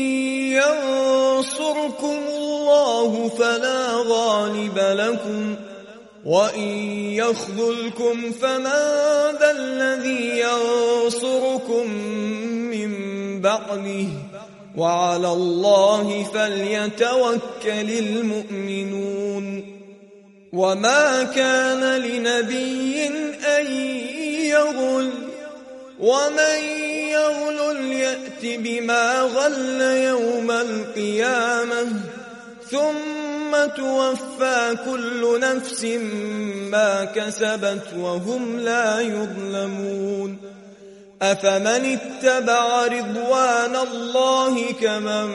Speaker 1: ينصركم الله فلا غالب لكم وإن يخذلكم فمن ذا الذي ينصركم من بعده وعلى الله فليتوكل المؤمنون. وما كان لنبي أن يغل ومن يغل يأت بما غل يوم القيامة ثم توفى كل نفس ما كسبت وهم لا يظلمون. أفمن اتبع رضوان الله كمن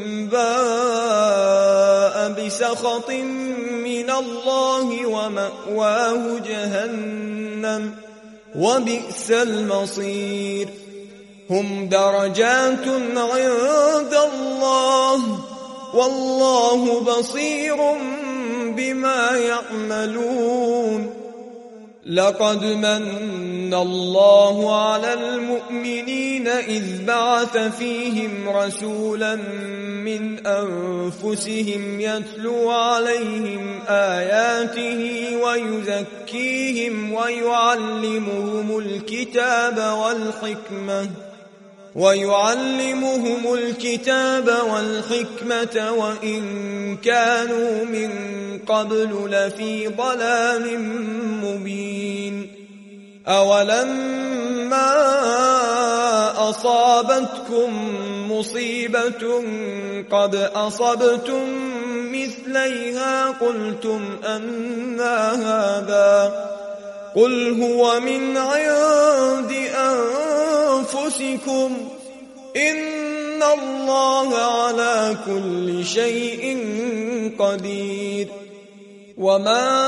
Speaker 1: باء بسخط من الله ومأواه جهنم وبئس المصير. هم درجات عند الله والله بصير بما يعملون. لقد من الله على المؤمنين إذ بعث فيهم رسولا من أنفسهم يتلو عليهم آياته ويزكيهم ويعلمهم الكتاب والحكمة ويعلمهم الكتاب والحكمة وإن كانوا من قبل لفي ضلال مبين. أولما أصابتكم مصيبة قد أصبتم مثليها قلتم أنى هذا قل هو من عند أنفسكم إن الله على كل شيء قدير. وما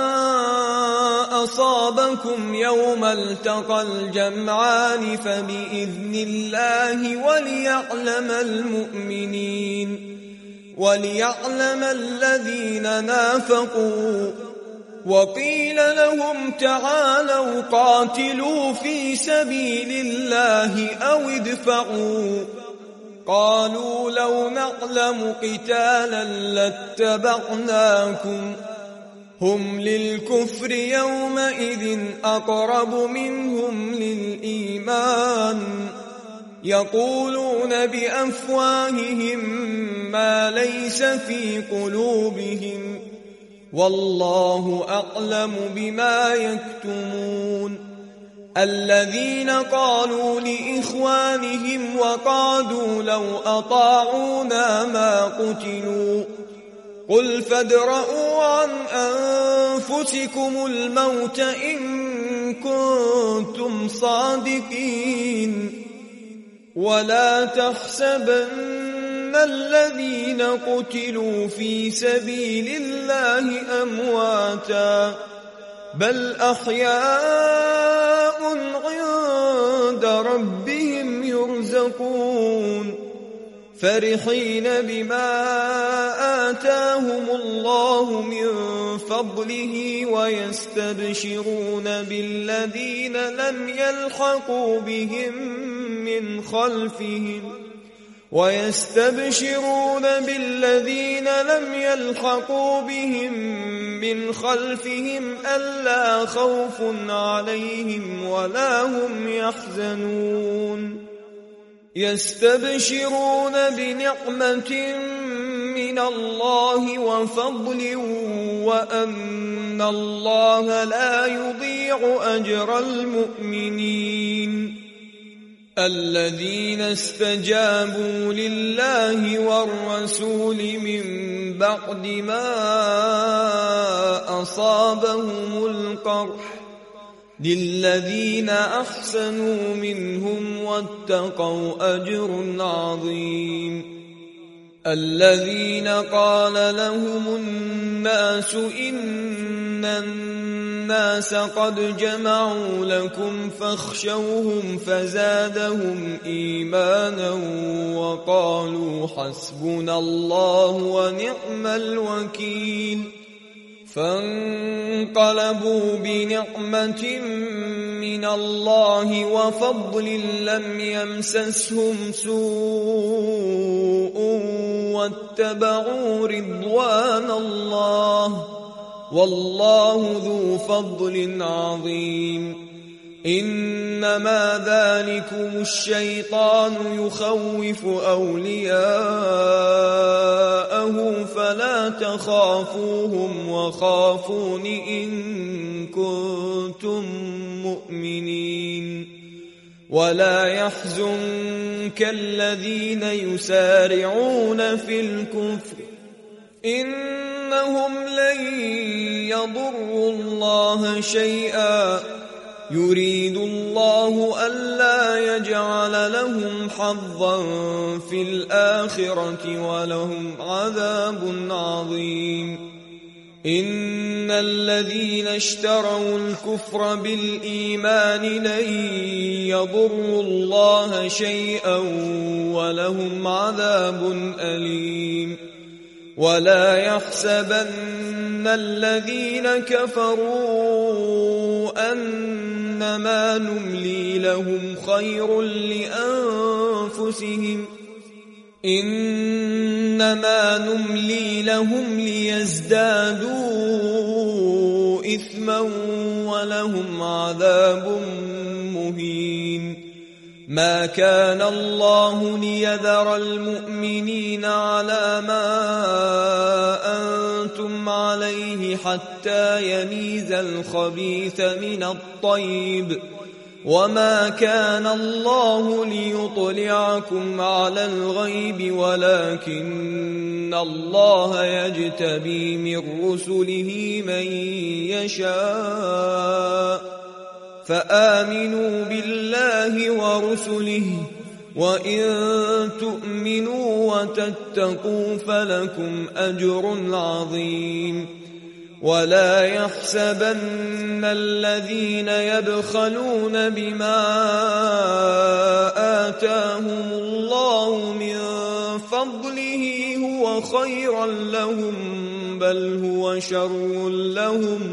Speaker 1: أصابكم يوم التقى الجمعان فبإذن الله وليعلم المؤمنين وليعلم الذين نافقوا. وقيل لهم تعالوا قاتلوا في سبيل الله أو ادفعوا قالوا لو نعلم قتالا لاتبعناكم هم للكفر يومئذ أقرب منهم للإيمان يقولون بأفواههم ما ليس في قلوبهم والله أعلم بما يكتمون. الذين قالوا لإخوانهم وقعدوا لو أطاعونا ما قتلوا قل فادرءوا عن أنفسكم الموت إن كنتم صادقين ولا تحسبن الذين قتلوا في سبيل الله أمواتا بل أحياء عند ربهم يرزقون فرحين بما آتاهم الله من فضله ويستبشرون بالذين لم يلحقوا بهم من خلفهم ويستبشرون بالذين لم يلحقوا بهم من خلفهم ألا خوف عليهم ولا هم يحزنون يستبشرون بنعمة من الله وفضل وأن الله لا يضيع أجر المؤمنين. الذين استجابوا لله والرسول من بعد ما أصابهم القرح للذين أحسنوا منهم واتقوا أجر عظيم. الذين قال لهم الناس إن الناس قد جمعوا لكم فاخشوهم فزادهم إيمانا وقالوا حسبنا الله ونعم الوكيل فانقلبوا بنعمة من الله وفضل لم يمسسهم سوء واتبعوا رضوان الله والله ذو فضل عظيم. إنما ذلكم الشيطان يخوف أولياءه فلا تخافوهم وخافون إن كنتم مؤمنين. ولا يحزنك الذين يسارعون في الكفر إنهم لن يضروا الله شيئا يريد الله ألا يجعل لهم حظا في الآخرة ولهم عذاب عظيم. إن الذين اشتروا الكفر بالإيمان لن يضروا الله شيئا ولهم عذاب أليم. ولا يحسبن الذين كفروا أنما نملي لهم خير لأنفسهم إنما نملي لهم ليزدادوا إثما ولهم عذاب مهين. ما كان الله ليذر المؤمنين على ما أنتم عليه حتى يميز الخبيث من الطيب، وما كان الله ليطلعكم على الغيب ولكن الله يجتبي من رسله من يشاء. فآمنوا بالله ورسله، وإن تؤمنوا وتتقوا فلكم أجر عظيم. ولا يحسبن الذين يبخلون بما آتاهم الله من فضله هو خيرا لهم بل هو شر لهم،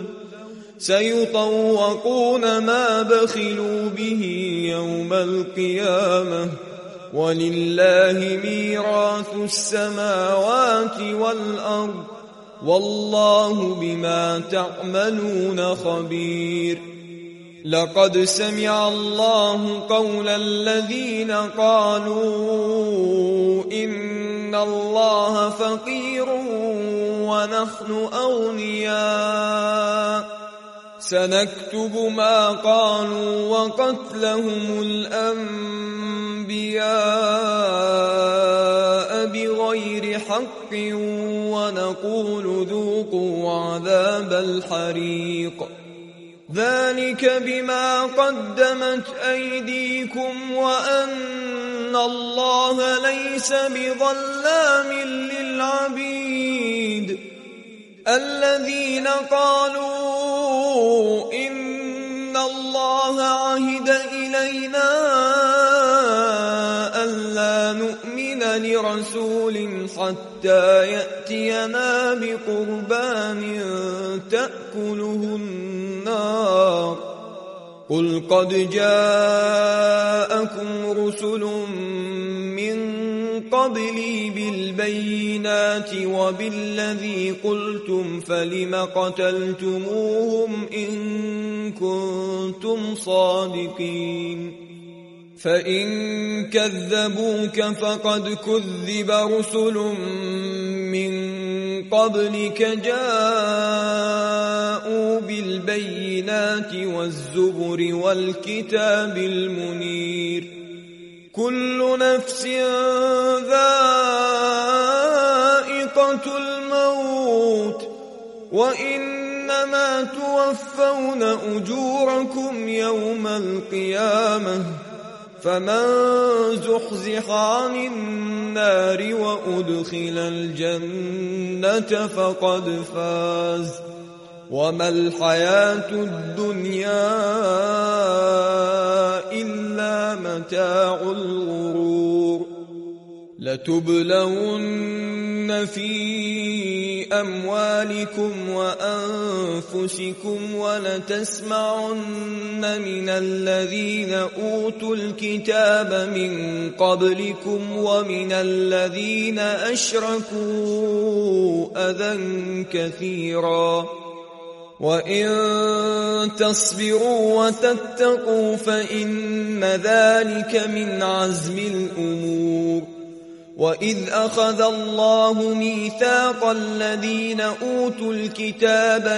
Speaker 1: سيطوقون ما بخلوا به يوم القيامة، ولله ميراث السماوات والأرض، والله بما تعملون خبير. لقد سمع الله قول الذين قالوا إن الله فقير ونحن أغنياء، سنكتب ما قالوا وقتلهم الأنبياء بغير حق ونقول ذوقوا عذاب الحريق، ذلك بما قدمت أيديكم وأن الله ليس بظلام للعبيد. الذين قالوا إن الله عهد إلينا ألا نؤمن لرسول حتى يأتينا بقربان تأكله النار، قل قد جاءكم رسل من قبلي بالبينات وبالذي قلتم فلم قتلتموهم إن كنتم صادقين. فإن كذبوك فقد كذب رسل من قبلك جاءوا بالبينات والزبر والكتاب المنير، كل نفس ذائقة الموت وإنما توفون أجوركم يوم القيامة، فمن زحزح عن النار وأدخل الجنة فقد فاز، وما الحياة الدنيا إلا متاع الغرور. لتبلون في أموالكم وأنفسكم ولتسمعن من الذين أوتوا الكتاب من قبلكم ومن الذين أشركوا أذى كثيرا، وإن تصبروا وتتقوا فإن ذلك من عزم الأمور. وإذ أخذ الله ميثاق الذين أوتوا الكتاب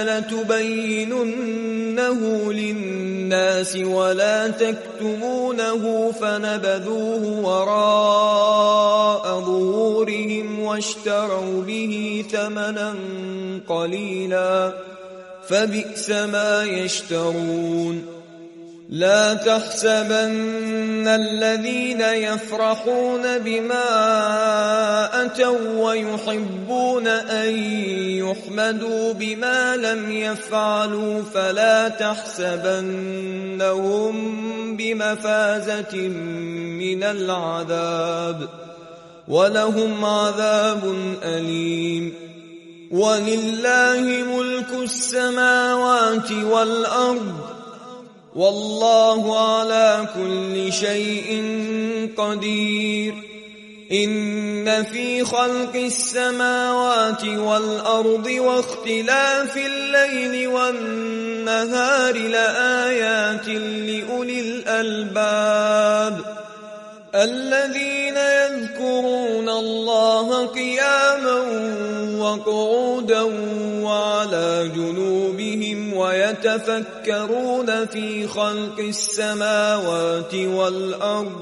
Speaker 1: لتبيننه للناس ولا تكتمونه فنبذوه وراء ظهورهم واشتروا به ثمنا قليلا فبئس ما يشترون. لا تحسبن الذين يفرحون بما أتوا ويحبون أن يحمدوا بما لم يفعلوا فلا تحسبنهم بمفازة من العذاب ولهم عذاب أليم. ولله ملك السماوات والأرض والله على كل شيء قدير. إن في خلق السماوات والأرض واختلاف الليل والنهار لآيات لأولي الألباب الذين يذكرون الله قياما وقعودا وعلى جنوبهم ويتفكرون في خلق السماوات والأرض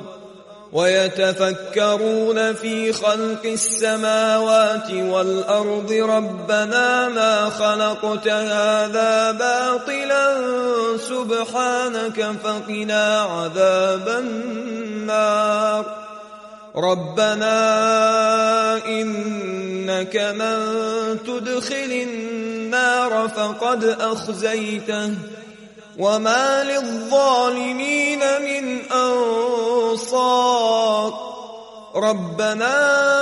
Speaker 1: ويتفكرون في خلق السماوات والأرض ربنا ما خلقت هذا باطلا سبحانك فقنا عذاب النار. ربنا إنك من تدخل النار فقد أخزيته وما للظالمين من أنصار. ربنا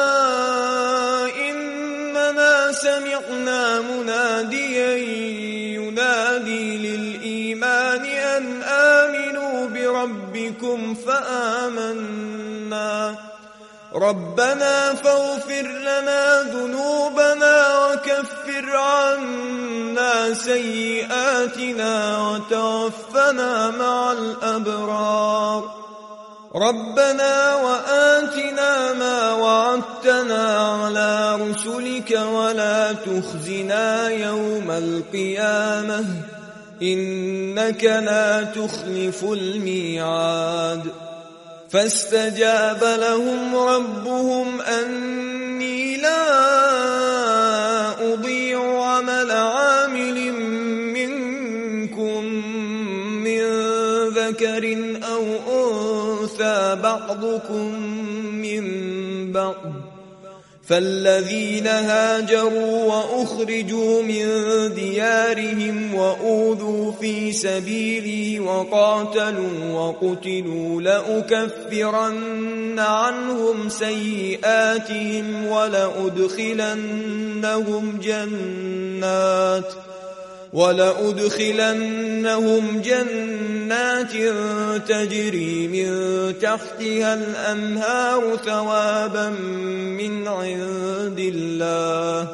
Speaker 1: إننا سمعنا مناديا ينادي للإيمان أن آمنوا بربكم فآمنا. ربنا فاغفر لنا ذنوبنا وكفر عنا سيئاتنا وتوفنا مع الأبرار. ربنا وآتنا ما وعدتنا على رسلك ولا تخزنا يوم القيامة إنك لا تخلف الميعاد. فاستجاب لهم ربهم أني لا أضيع عمل عامل منكم من ذكر أو أنثى بعضكم من بعض. فالذين هاجروا وأخرجوا من ديارهم وأوذوا في سبيلي وقاتلوا وقتلوا لأكفرن عنهم سيئاتهم ولأدخلنهم جنات ولأدخلنهم جنات تجري من تحتها الأنهار ثوابا من عند الله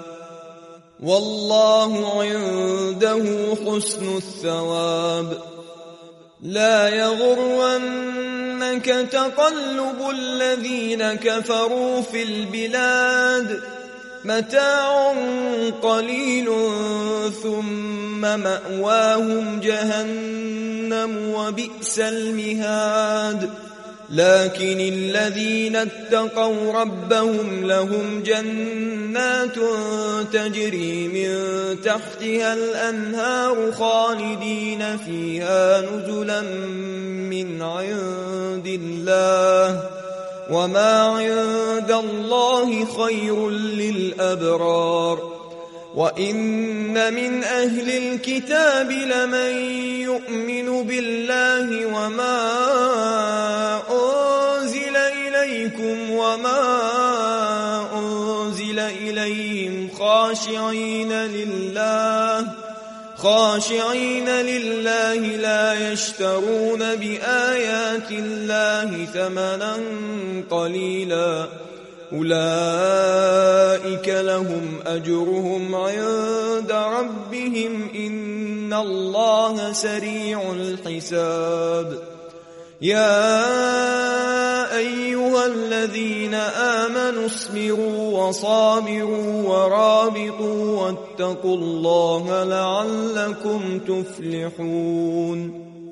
Speaker 1: والله عنده حسن الثواب. لا يغرنك تقلب الذين كفروا في البلاد متاع قليل ثم مأواهم جهنم وبئس المهاد. لكن الذين اتقوا ربهم لهم جنات تجري من تحتها الأنهار خالدين فيها نزلا من عند الله وما عند الله خير للأبرار. وإن من أهل الكتاب لمن يؤمن بالله وما أنزل إليكم وما أنزل إليهم خاشعين لله خاشعين لله لا يشترون بآيات الله ثمنا قليلا أولئك لهم أجرهم عند ربهم إن الله سريع الحساب. يا أيها الذين آمنوا اصبروا وصابروا ورابطوا واتقوا الله لعلكم تفلحون.